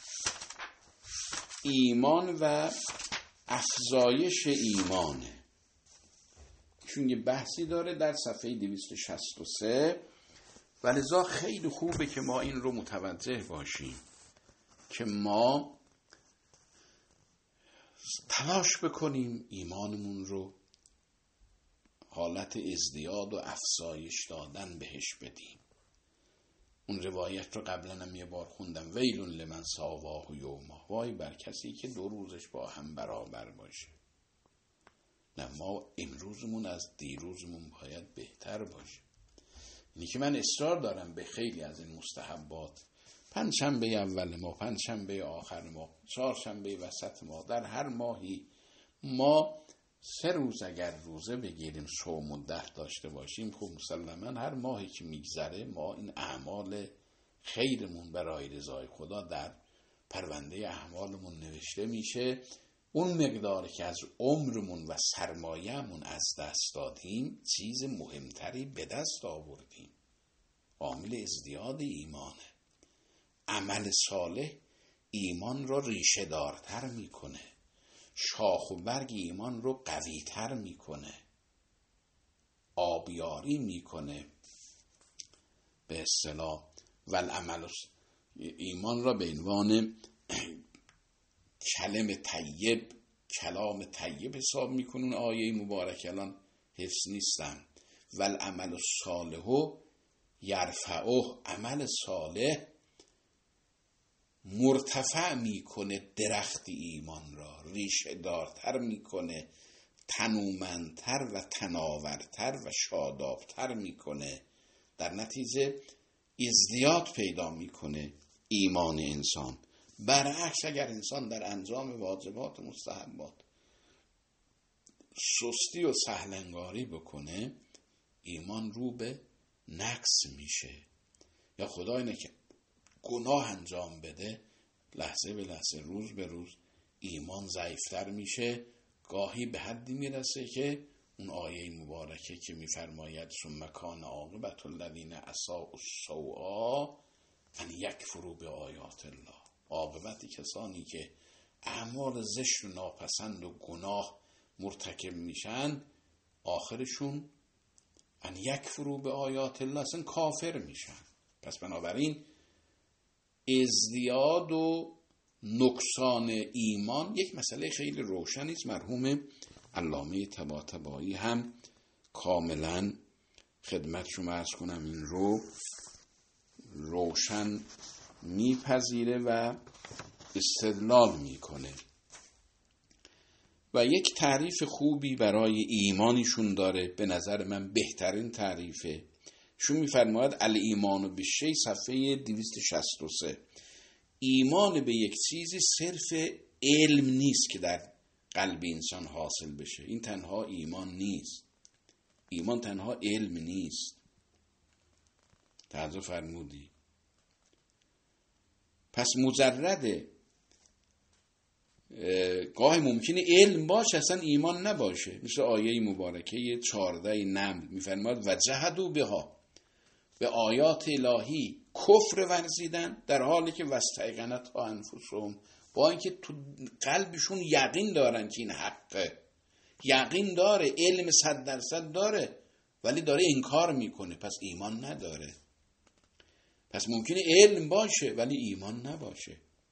ایمان و افزایش ایمانه. چون یه بحثی داره در صفحه دویست و شصت و سه و لذا خیلی خوبه که ما این رو متوجه باشیم که ما تلاش بکنیم ایمانمون رو حالت ازدیاد و افزایش دادن بهش بدیم. اون روایت رو قبلا هم یه بار خوندم، ویلون لمن ساواه یوما، وای بر کسی که دو روزش با هم برابر باشه. نه، ما امروزمون از دیروزمون باید بهتر باشه. اینی که من اصرار دارم به خیلی از این مستحبات، پنج شنبه اول ما، پنج شنبه آخر ما، چهار شنبه وسط ما، در هر ماهی ما سه روز اگر روزه بگیریم، صوم و ده داشته باشیم، خب مسلماً هر ماهی که میگذره ما این اعمال خیرمون برای رضای خدا در پرونده اعمالمون نوشته میشه. اون مقداری که از عمرمون و سرمایه‌مون از دست دادیم، چیز مهمتری به دست آوردیم. عامل ازدیاد ایمانه. عمل صالح ایمان رو ریشه دارتر میکنه، شاخ و برگ ایمان رو قوی تر میکنه، آبیاری میکنه به اصطلاح. والعمل ایمان را به عنوان کلم طیب، کلام طیب حساب میکنون. آیه مبارک الان حفظ نیستم. والعمل الصالح یرفعه، عمل صالح مرتفع میکنه درخت ایمان را، ریشه دارتر میکنه، تنومندتر و تناورتر و شادابتر میکنه. در نتیجه ازدیاد پیدا میکنه ایمان انسان. برعکس اگر انسان در انجام واجبات و مستحبات سستی و سهلنگاری بکنه، ایمان رو به نقص میشه. یا خدای نکرده گناه انجام بده، لحظه به لحظه، روز به روز ایمان ضعیفتر میشه، گاهی به حدی میرسه که اون آیه مبارکه که میفرماید ثم کان عاقبة الذین اساءوا السوء ان یکفروا بآیات الله، عاقبت کسانی که اعمال زشت و ناپسند و گناه مرتکب میشن آخرشون ان یکفروا بآیات الله، اصلا کافر میشن. پس بنابراین ازدیاد و نقصان ایمان یک مسئله خیلی روشنی است. مرحوم علامه طباطبایی هم کاملا خدمت شما عرض کنم این رو روشن میپذیره و استدلال میکنه و یک تعریف خوبی برای ایمانشون داره. به نظر من بهترین تعریفه. شون میفرماید الایمان بالشیء صفحه دویست و شصت و سه، ایمان به یک چیزی صرف علم نیست که در قلب انسان حاصل بشه. این تنها ایمان نیست. ایمان تنها علم نیست. توجه فرمودی؟ پس مجرد گاهی ممکنه علم باشه اصلا ایمان نباشه. مثل آیه مبارکه چهارده نمل میفرماید و جحدوا بها، به آیات الهی کفر ورزیدن در حالی که واستیقنتها انفسهم، با اینکه تو قلبشون یقین دارن که این حقه، یقین داره، علم صد درصد داره، ولی داره انکار میکنه، پس ایمان نداره. پس ممکنه علم باشه ولی ایمان نباشه.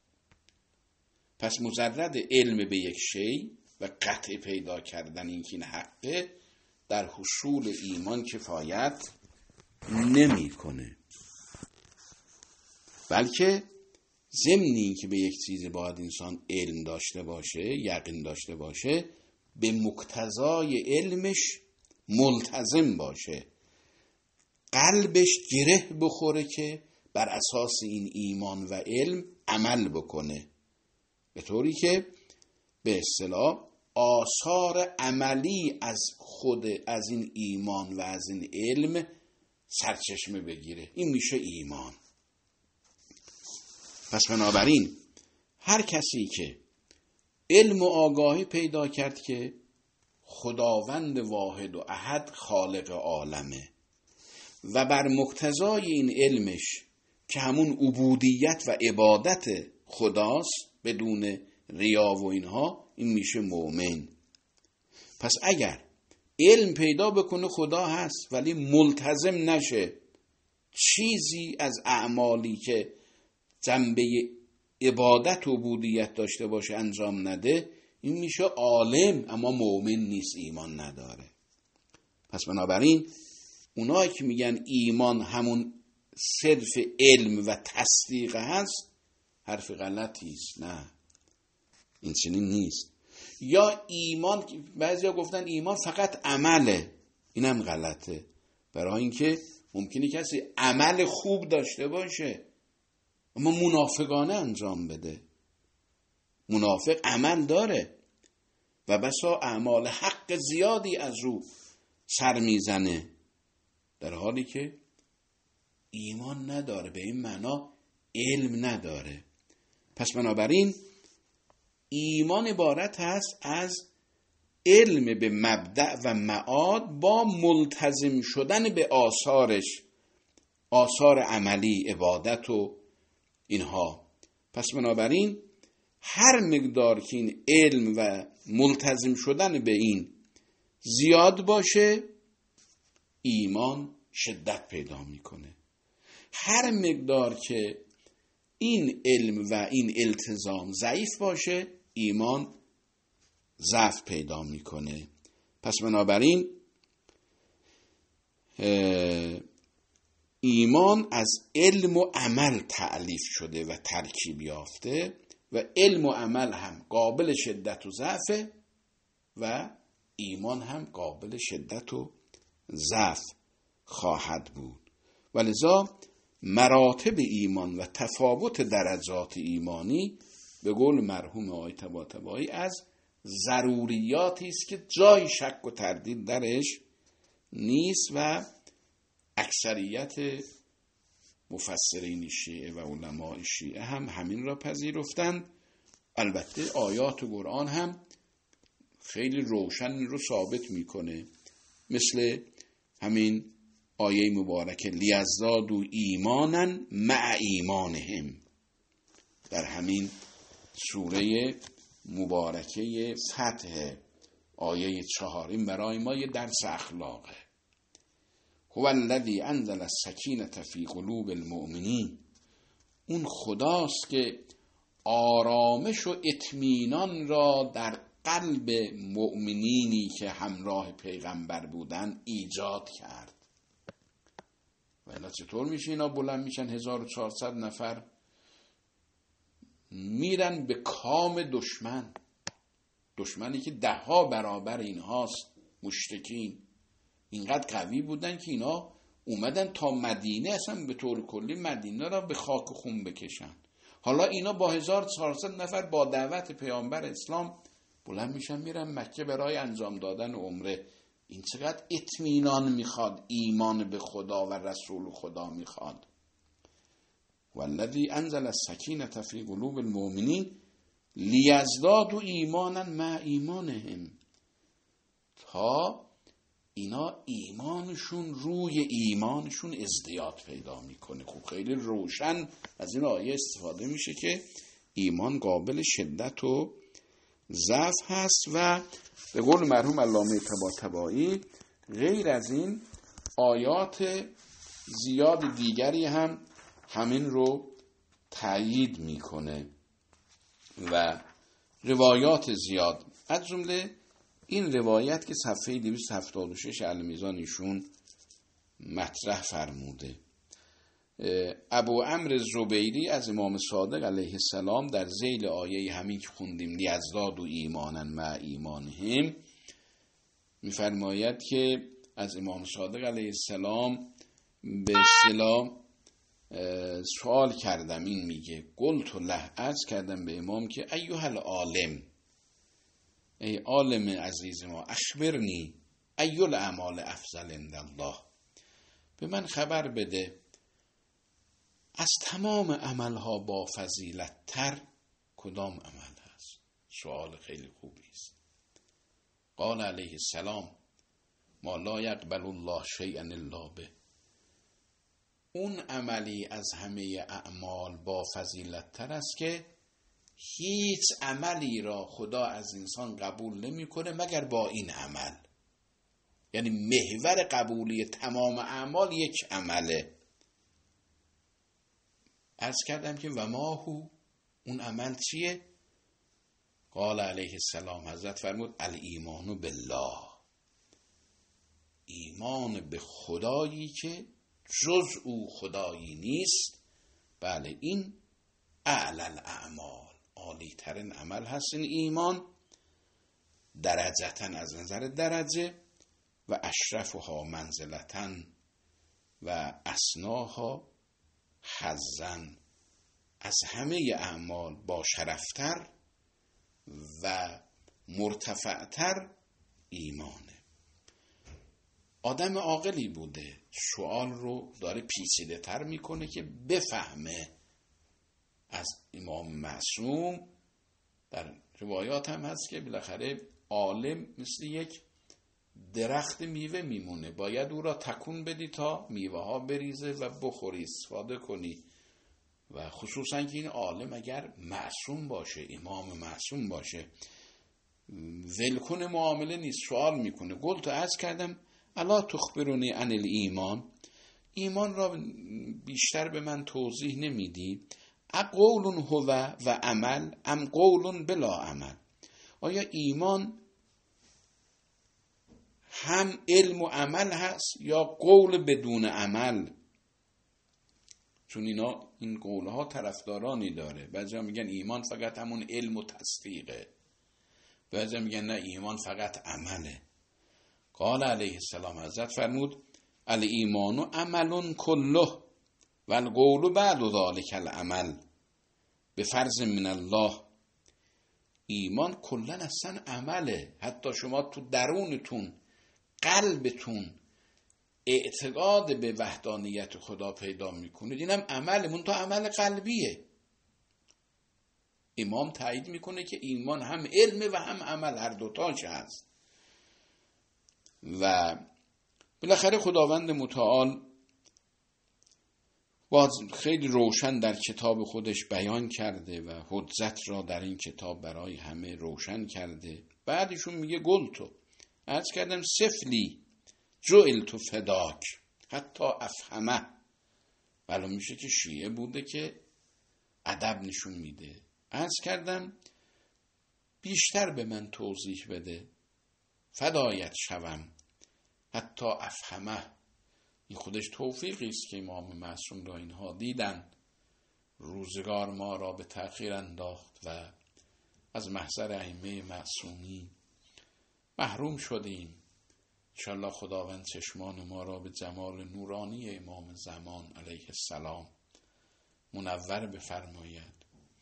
پس مجرد علم به یک شی و قطع پیدا کردن این که این حقه در حصول ایمان کفایت نمی کنه، بلکه ضمنی که به یک چیزی باید انسان علم داشته باشه، یقین داشته باشه، به مقتضای علمش ملتزم باشه، قلبش گره بخوره که بر اساس این ایمان و علم عمل بکنه، به طوری که به اصطلاح آثار عملی از خود از این ایمان و از این علم سرچشمه بگیره. این میشه ایمان. پس بنابراین هر کسی که علم و آگاهی پیدا کرد که خداوند واحد و احد خالق عالمه و بر مقتضای این علمش که همون عبودیت و عبادت خداست بدون ریا و اینها، این میشه مؤمن. پس اگر علم پیدا بکنه خدا هست ولی ملتزم نشه، چیزی از اعمالی که جنبه عبادت و عبودیت داشته باشه انجام نده، این میشه عالم اما مؤمن نیست، ایمان نداره. پس بنابراین اونایی که میگن ایمان همون صرف علم و تصدیق هست حرف غلطی است. نه، این چنین نیست. یا ایمان، بعضیا گفتن ایمان فقط عمله، اینم غلطه. برای اینکه ممکنه کسی عمل خوب داشته باشه اما منافقانه انجام بده. منافق عمل داره و بسا اعمال حق زیادی از رو سر میزنه در حالی که ایمان نداره، به این معنا علم نداره. پس بنابراین ایمان عبارت هست از علم به مبدأ و معاد با ملتزم شدن به آثارش، آثار عملی، عبادت و اینها. پس بنابراین هر مقدار که این علم و ملتزم شدن به این زیاد باشه ایمان شدت پیدا میکنه. هر مقدار که این علم و این التزام ضعیف باشه ایمان ضعف پیدا میکنه. پس بنابراین ایمان از علم و عمل تألیف شده و ترکیب یافته و علم و عمل هم قابل شدت و ضعف و ایمان هم قابل شدت و ضعف خواهد بود. ولذا مراتب ایمان و تفاوت درجات ایمانی به قول مرحوم آقای طباطبایی از ضروریاتی است که جای شک و تردید درش نیست و اکثریت مفسرین شیعه و علماء شیعه هم همین را پذیرفتند. البته آیات قرآن هم خیلی روشن رو ثابت میکنه، مثل همین آیه مبارکه لیزدادوا ایمانا مع ایمانهم، در همین سوره مبارکه فتح آیه چهاریم برای ما یه درس اخلاقه. هو الذی انزل السکینة فی قلوب المؤمنین، اون خداست که آرامش و اطمینان را در قلب مؤمنینی که همراه پیغمبر بودن ایجاد کرد. ولی چطور میشه اینا بلند میشن هزار و چهارصد نفر میرن به کام دشمن، دشمنی که ده ها برابر اینهاست، مشرکین اینقدر قوی بودن که اینا اومدن تا مدینه، اصلا به طور کلی مدینه را به خاک و خون بکشن. حالا اینا با هزار و چهارصد نفر با دعوت پیامبر اسلام بلند میشن میرن مکه برای انجام دادن عمره. این چقدر اطمینان میخواد، ایمان به خدا و رسول خدا میخواد. والذی انزل السکینة فی قلوب المؤمنین لیزدادوا ایمانا مع ایمانهم، تا اینا ایمانشون روی ایمانشون ازدیاد پیدا میکنه. خب خیلی روشن از این آیه استفاده میشه که ایمان قابل شدت و ضعف هست و به قول مرحوم علامه طباطبایی غیر از این آیات زیاد دیگری هم همین رو تایید میکنه و روایات زیاد، از جمله این روایت که صفحه دویست و هفتاد و شش المیزان ایشون مطرح فرموده. ابو عمرو زبیری از امام صادق علیه السلام در ذیل آیه همین که خوندیم لیزدادوا ایمانا مع ایمانهم میفرماید که از امام صادق علیه السلام به اصطلاح سوال کردم، این میگه قلت له، عرض کردم به امام که ایها العالم، ای عالم عزیز ما، اخبرنی ای الاعمال افضل عند الله، به من خبر بده از تمام عملها با فضیلت تر کدام عمل هست. سوال خیلی خوبی است. قال علیه السلام ما لا یقبل الله شیئا الا به، اون عملی از همه اعمال با فضیلت تر است که هیچ عملی را خدا از انسان قبول نمیکنه مگر با این عمل. یعنی محور قبولی تمام اعمال یک عمله. عرض کردم که و ما هو، اون عمل چیه؟ قال علیه السلام، حضرت فرمود الایمان بالله، ایمان به خدایی که جز او خدایی نیست. بله، این اعلی الاعمال، عالی ترین عمل هست این ایمان، درجتن از نظر درجه و اشرفها منزلتن و اسناها حظن، از همه اعمال با شرفتر و مرتفعتر ایمانه. آدم عاقلی بوده، سوال رو داره پیچیده تر میکنه که بفهمه. از امام معصوم در روایات هم هست که بالاخره عالم مثل یک درخت میوه میمونه، باید او را تکون بدی تا میوه ها بریزه و بخوری، استفاده کنی. و خصوصا که این عالم اگر معصوم باشه، امام معصوم باشه، ولکن معامله نیست، سوال میکنه. قلت عرض کردم الا تخبرونی عن الایمان، ایمان را بیشتر به من توضیح نمیدی؟ اقول هو و عمل ام قول بلا عمل، آیا ایمان هم علم و عمل هست یا قول بدون عمل؟ چون اینا این قولها طرفدارانی داره. بعضی میگن ایمان فقط همون علم و تصدیقه، بعضی میگن نه ایمان فقط عمله. قال علیه السلام، حضرت فرمود الایمان عمل کله و القول بعد ذلک العمل بفرض من الله، ایمان کلا اصلا عمله. حتی شما تو درونتون، قلبتون اعتقاد به وحدانیت خدا پیدا میکنید، اینم عملمون تو عمل قلبیه. امام تایید میکنه که ایمان هم علم و هم عمل، هر دوتاش هست. و بالاخره خداوند متعال باز خیلی روشن در کتاب خودش بیان کرده و حجت را در این کتاب برای همه روشن کرده. بعدشون میگه گل تو عرض کردم سفلی جعل تو فداک حتی افهمه. معلوم میشه که شیعه بوده که ادب نشون میده. عرض کردم بیشتر به من توضیح بده فدایت شوم حتی افهمه. این خودش توفیقی است که امام معصوم را اینها دیدن. روزگار ما را به تأخیر انداخت و از محضر ائمه معصومی محروم شدیم. انشاءالله خداوند چشمان ما را به جمال نورانی امام زمان علیه السلام منور بفرماید.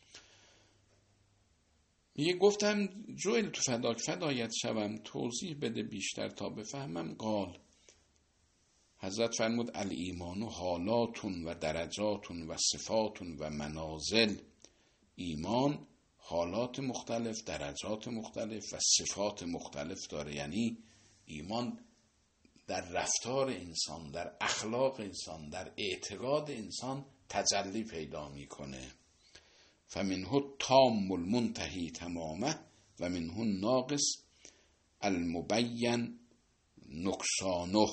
میگه گفتم جویل تو فداک فدایت شوم، توضیح بده بیشتر تا بفهمم. قال حضرت فرمود الایمان و حالاتون و درجاتون و صفاتون و منازل. ایمان حالات مختلف، درجات مختلف و صفات مختلف داره. یعنی ایمان در رفتار انسان، در اخلاق انسان، در اعتقاد انسان تجلی پیدا میکنه. فمنه تام المنتهی تمامه و منه ناقص المبین نقصانه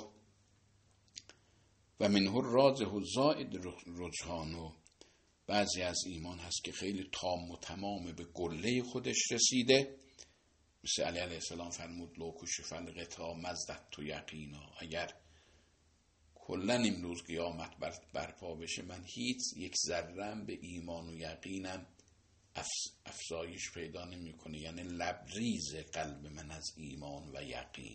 و منه راجح زائد رجحانه. بعضی از ایمان هست که خیلی تام و تمام به گله خودش رسیده، مثل علی علیه السلام فرمود لو کشف الغطا مزدت تو یقینا. اگر کلن امروز قیامت برپا بشه من هیچ یک ذره‌ام به ایمان و یقینم افزایش پیدا نمی کنه. یعنی لبریز قلب من از ایمان و یقین.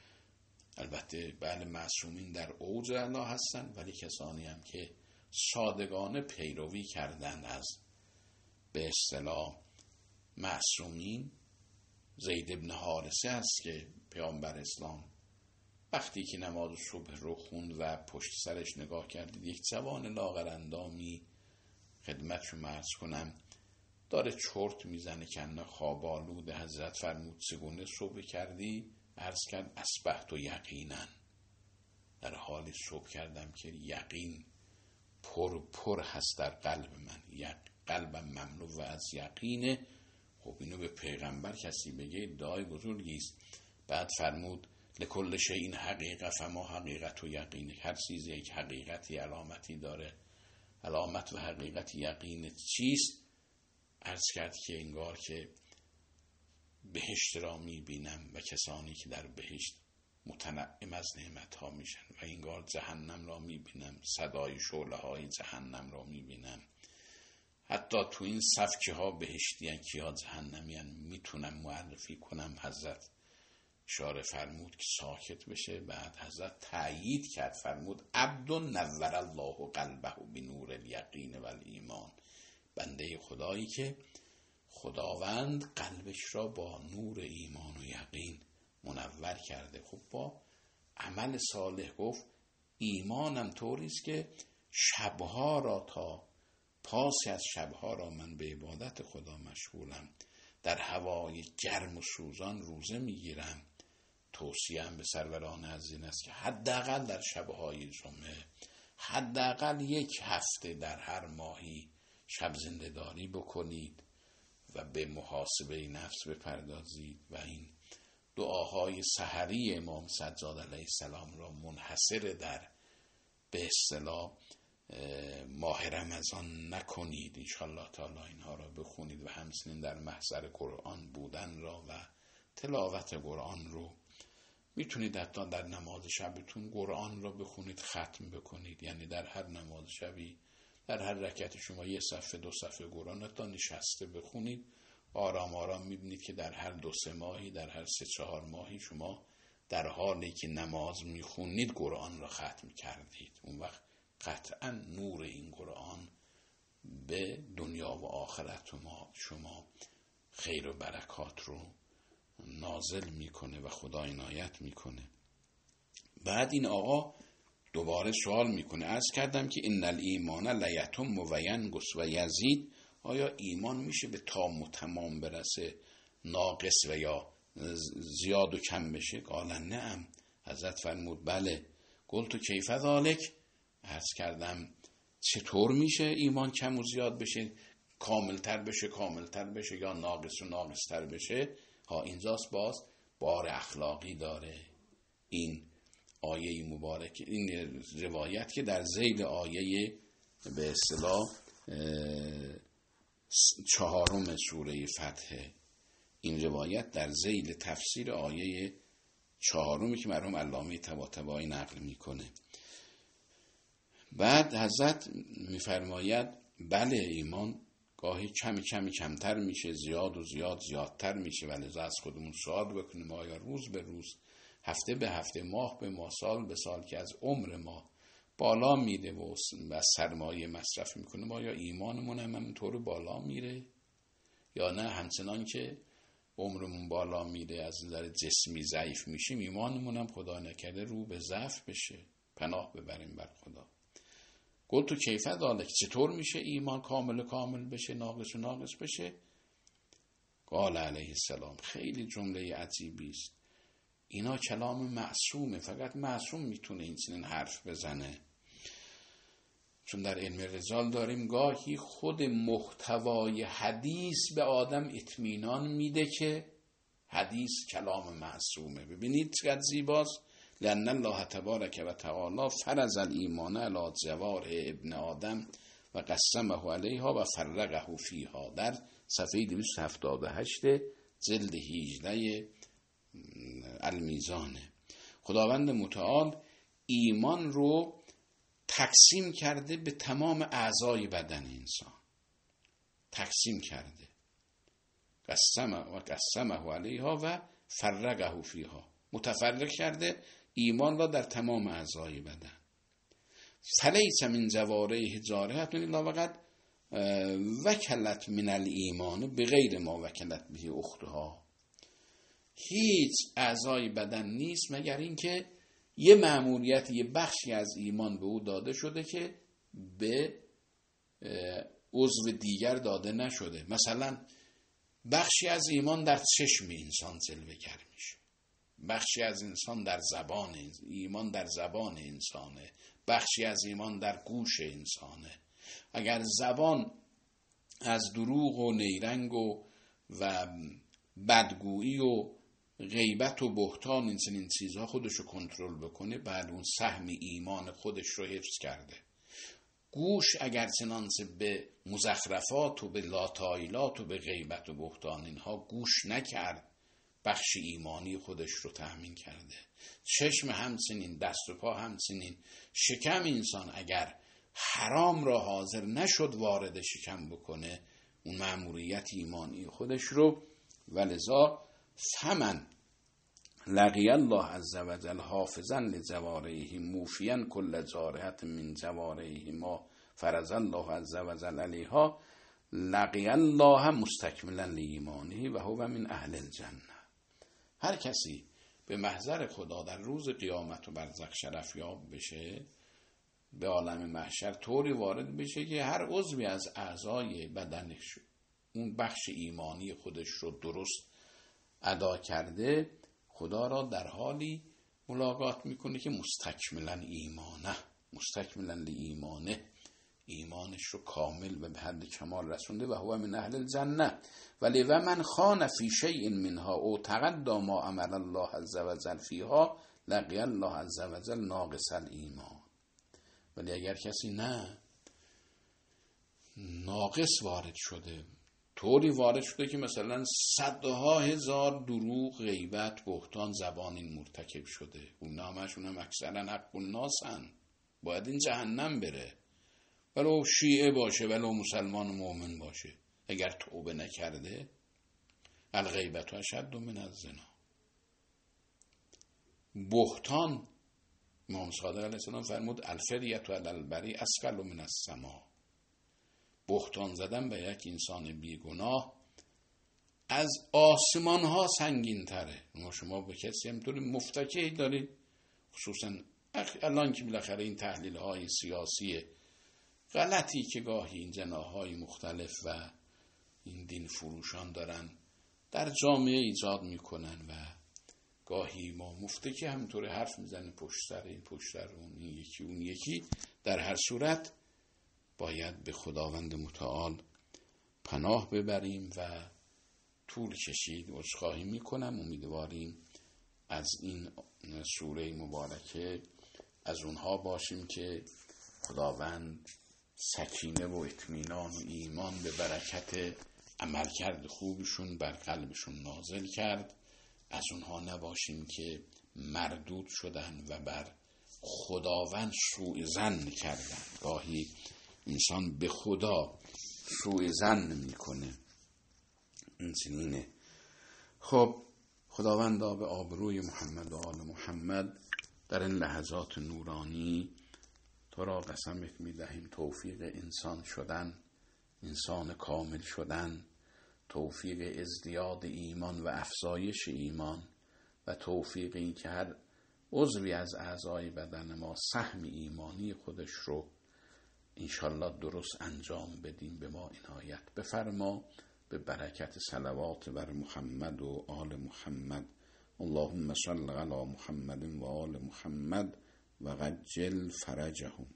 البته بله معصومین در اوج اعلی هستن، ولی کسانی هم که صادقانه پیروی کردند از به اصطلاح معصومین. زید ابن حارثه است که پیامبر اسلام وقتی که نماز صبح رو خوند و پشت سرش نگاه کردید یک جوان لاغرندامی خدمتشو عرض کنم داره چرت میزنه کنه خواب آلوده. حضرت فرمود چگونه صبح کردی؟ عرض کرد اصبحت و یقینا، در حالی صبح کردم که یقین پر پر هست در قلب من، قلبم مملو از یقینه. خب اینو به پیغمبر کسی بگه ادعای بزرگی است. بعد فرمود لکل شیء حقیقه فما حقیقت و یقین. هر چیز یک حقیقتی علامتی داره. علامت و حقیقت یقین چیست؟ عرض کرد که انگار که بهشت را میبینم و کسانی که در بهشت متنعم از نعمت ها میشن و انگار جهنم را میبینم، صدای شعله های جهنم را میبینم. حتی تو این صف که ها بهشتی هن که ها جهنمی هن میتونم معرفی کنم. حضرت اشاره فرمود که ساکت بشه. بعد حضرت تأیید کرد فرمود عبد نور الله قلبه بنور الیقین و الایمان. بنده خدایی که خداوند قلبش را با نور ایمان و یقین منور کرده. خب با عمل صالح گفت ایمانم طوریست که شبها را تا پاسی از شبها را من به عبادت خدا مشغولم، در هوای گرم و سوزان روزه میگیرم. توصیه‌ام به سروران عزیز است که حداقل در شبهای جمعه، حداقل یک هفته در هر ماهی شب زنده‌داری بکنید و به محاسبه نفس بپردازید و این دعاهای سحری امام سجاد علیه السلام را منحصر در به اصطلاح ماه رمضان نکنید. انشالله تعالی اینها را بخونید و همچنین در محضر قرآن بودن را و تلاوت قرآن رو میتونید حتی در نماز شبتون قرآن را بخونید، ختم بکنید. یعنی در هر نماز شبی در هر رکعت شما یه صفحه دو صفحه قرآن حتی نشسته بخونید. آرام آرام میبینید که در هر دو سه ماهی، در هر سه چهار ماهی شما در حالی که نماز میخونید قرآن را ختم کردید. اون وقت قطعا نور این قرآن به دنیا و آخرت ما شما خیر و برکات رو نازل میکنه و خدا عنایت میکنه. بعد این آقا دوباره سوال میکنه. عرض کردم که ان الایمان لیتم و ینقص و یزید آیا ایمان میشه به تام و تمام برسه، ناقص و یا زیاد و کم بشه؟ قال نعم. حضرت فرمود بله. قلت کیف ذالک؟ عرض کردم چطور میشه ایمان کم و زیاد بشه، کاملتر بشه کاملتر بشه یا ناقص و ناقصتر بشه؟ ها اینجاست باز بار اخلاقی داره این آیه مبارک، این روایت که در ذیل آیه به اصطلاح چهارم سوره فتح، این روایت در ذیل تفسیر آیه چهارمی که مرحوم علامه طباطبایی نقل میکنه. بعد حضرت میفرماید بله ایمان گاهی کمی کمی کمتر میشه، زیاد و زیاد زیادتر میشه، ولی از خودمون سوال بکنیم آیا روز به روز، هفته به هفته، ماه به ماه، سال به سال که از عمر ما بالا میره و از سرمایه مصرف میکنیم، آیا ایمانمون هم همینطور بالا میره یا نه همچنان که عمرمون بالا میره از نظر جسمی ضعیف میشیم، ایمانمون هم خدا نکرده رو به ضعف بشه؟ پناه ببریم بر خدا. گفت تو کیفیت ذالک، چطور میشه ایمان کامل کامل بشه، ناقص و ناقص بشه؟ قال علیه السلام، خیلی جمله عجیبی است، اینا کلام معصومه، فقط معصوم میتونه این چنین حرف بزنه. چون در علم رجال داریم گاهی خود محتوای حدیث به آدم اطمینان میده که حدیث کلام معصومه. ببینید چقدر زیباست. لأن الله تبارک و تعالی فرض الایمان علی جوارح ابن آدم و قسمه علیها و فرقه فیها، در صفحه دویست و هفتاد و هشت جلد هجده المیزانه. خداوند متعال ایمان رو تقسیم کرده به تمام اعضای بدن انسان، تقسیم کرده، قسمه و قسمه علیها و فرقه فیها، متفرق کرده ایمان را در تمام اعضای بدن. فلیس من جوارح جارحة الا وقد وکلت من الایمان بغیر ما وکلت به اختها. هیچ اعضای بدن نیست مگر اینکه یه مأموریت، یه بخشی از ایمان به او داده شده که به عضو دیگر داده نشده. مثلا بخشی از ایمان در چشم انسان جلوه‌گر میشه، بخشی از انسان در زبان ایمان در زبان انسانه، بخشی از ایمان در گوش انسانه. اگر زبان از دروغ و نیرنگ و و بدگویی و غیبت و بهتان این چنین چیزها خودشو کنترل بکنه، بعد اون سهم ایمان خودش رو حفظ کرده. گوش اگر چنانچه به مزخرفات و به لاتایلات و به غیبت و بهتان اینها گوش نکرد، بخش ایمانی خودش رو تأمین کرده. چشم همچنین، دست و پا همچنین. شکم انسان اگر حرام را حاضر نشد وارد شکم بکنه، اون مأموریت ایمانی خودش رو. ولذا فمن لقی الله عز وجل حافظا لجوارحه موفیا کل جارحة من جوارحه ما فرض الله عز وجل علیها لقی الله مستکملا لایمانه و هو من اهل الجنه. هر کسی به محضر خدا در روز قیامت و برزخ شرف یاب بشه، به عالم محشر طوری وارد بشه که هر عضوی از اعضای بدنش اون بخش ایمانی خودش رو درست ادا کرده، خدا را در حالی ملاقات میکنه که مستکملا ایمانه، مستکملا لایمانه، ایمانش رو کامل و به حد کمال رسونده. و هو من اهل الجنه. ولی و من خان فی شیء منها او تقدم ما امر الله عز وجل فیها لقی الله عز وجل ناقص الایمان. ولی اگر کسی نه ناقص وارد شده، طوری وارد شده که مثلا صدها هزار دروغ، غیبت، بهتان، زبان این مرتکب شده، اون نامشون هم اکثرا حق الناسن، باید این جهنم بره، ولو شیعه باشه ولو مسلمان و مؤمن باشه، اگر توبه نکرده. الغیبت اشد من الزنا. بهتان، امام صادق علیه السلام فرمود الفریة علی البری اثقل من السما. بهتان زدن به یک انسان بیگناه از آسمان ها سنگین تره. ما شما به کسی همطوری مفتکی دارید، خصوصا الان که بالاخره این تحلیل های سیاسی غلطی که گاهی این جناح‌های مختلف و این دین فروشان دارن در جامعه ایجاد میکنن و گاهی ما مفته که همینطور حرف میزنه پشت سر این پشت سر اون، این یکی اون یکی. در هر صورت باید به خداوند متعال پناه ببریم و طول کشید عذرخواهی میکنم. امیدواریم از این سوره مبارکه از اونها باشیم که خداوند سکینه و اطمینان و ایمان به برکت عملکرد خوبشون بر قلبشون نازل کرد. از اونها نباشیم که مردود شدن و بر خداوند سوء ظن کردن. گاهی انسان به خدا سوء ظن میکنه. این چنینه. خب خداوندا به آبروی محمد و آل محمد در این لحظات نورانی تو را قسمت میدهیم توفیق انسان شدن، انسان کامل شدن، توفیق ازدیاد ایمان و افزایش ایمان و توفیق این که هر عضوی از اعضای بدن ما سهم ایمانی خودش رو انشالله درست انجام بدیم. به ما عنایت بفرما به برکت صلوات بر محمد و آل محمد. اللهم صل علی محمد و آل محمد و عجل فرجهم.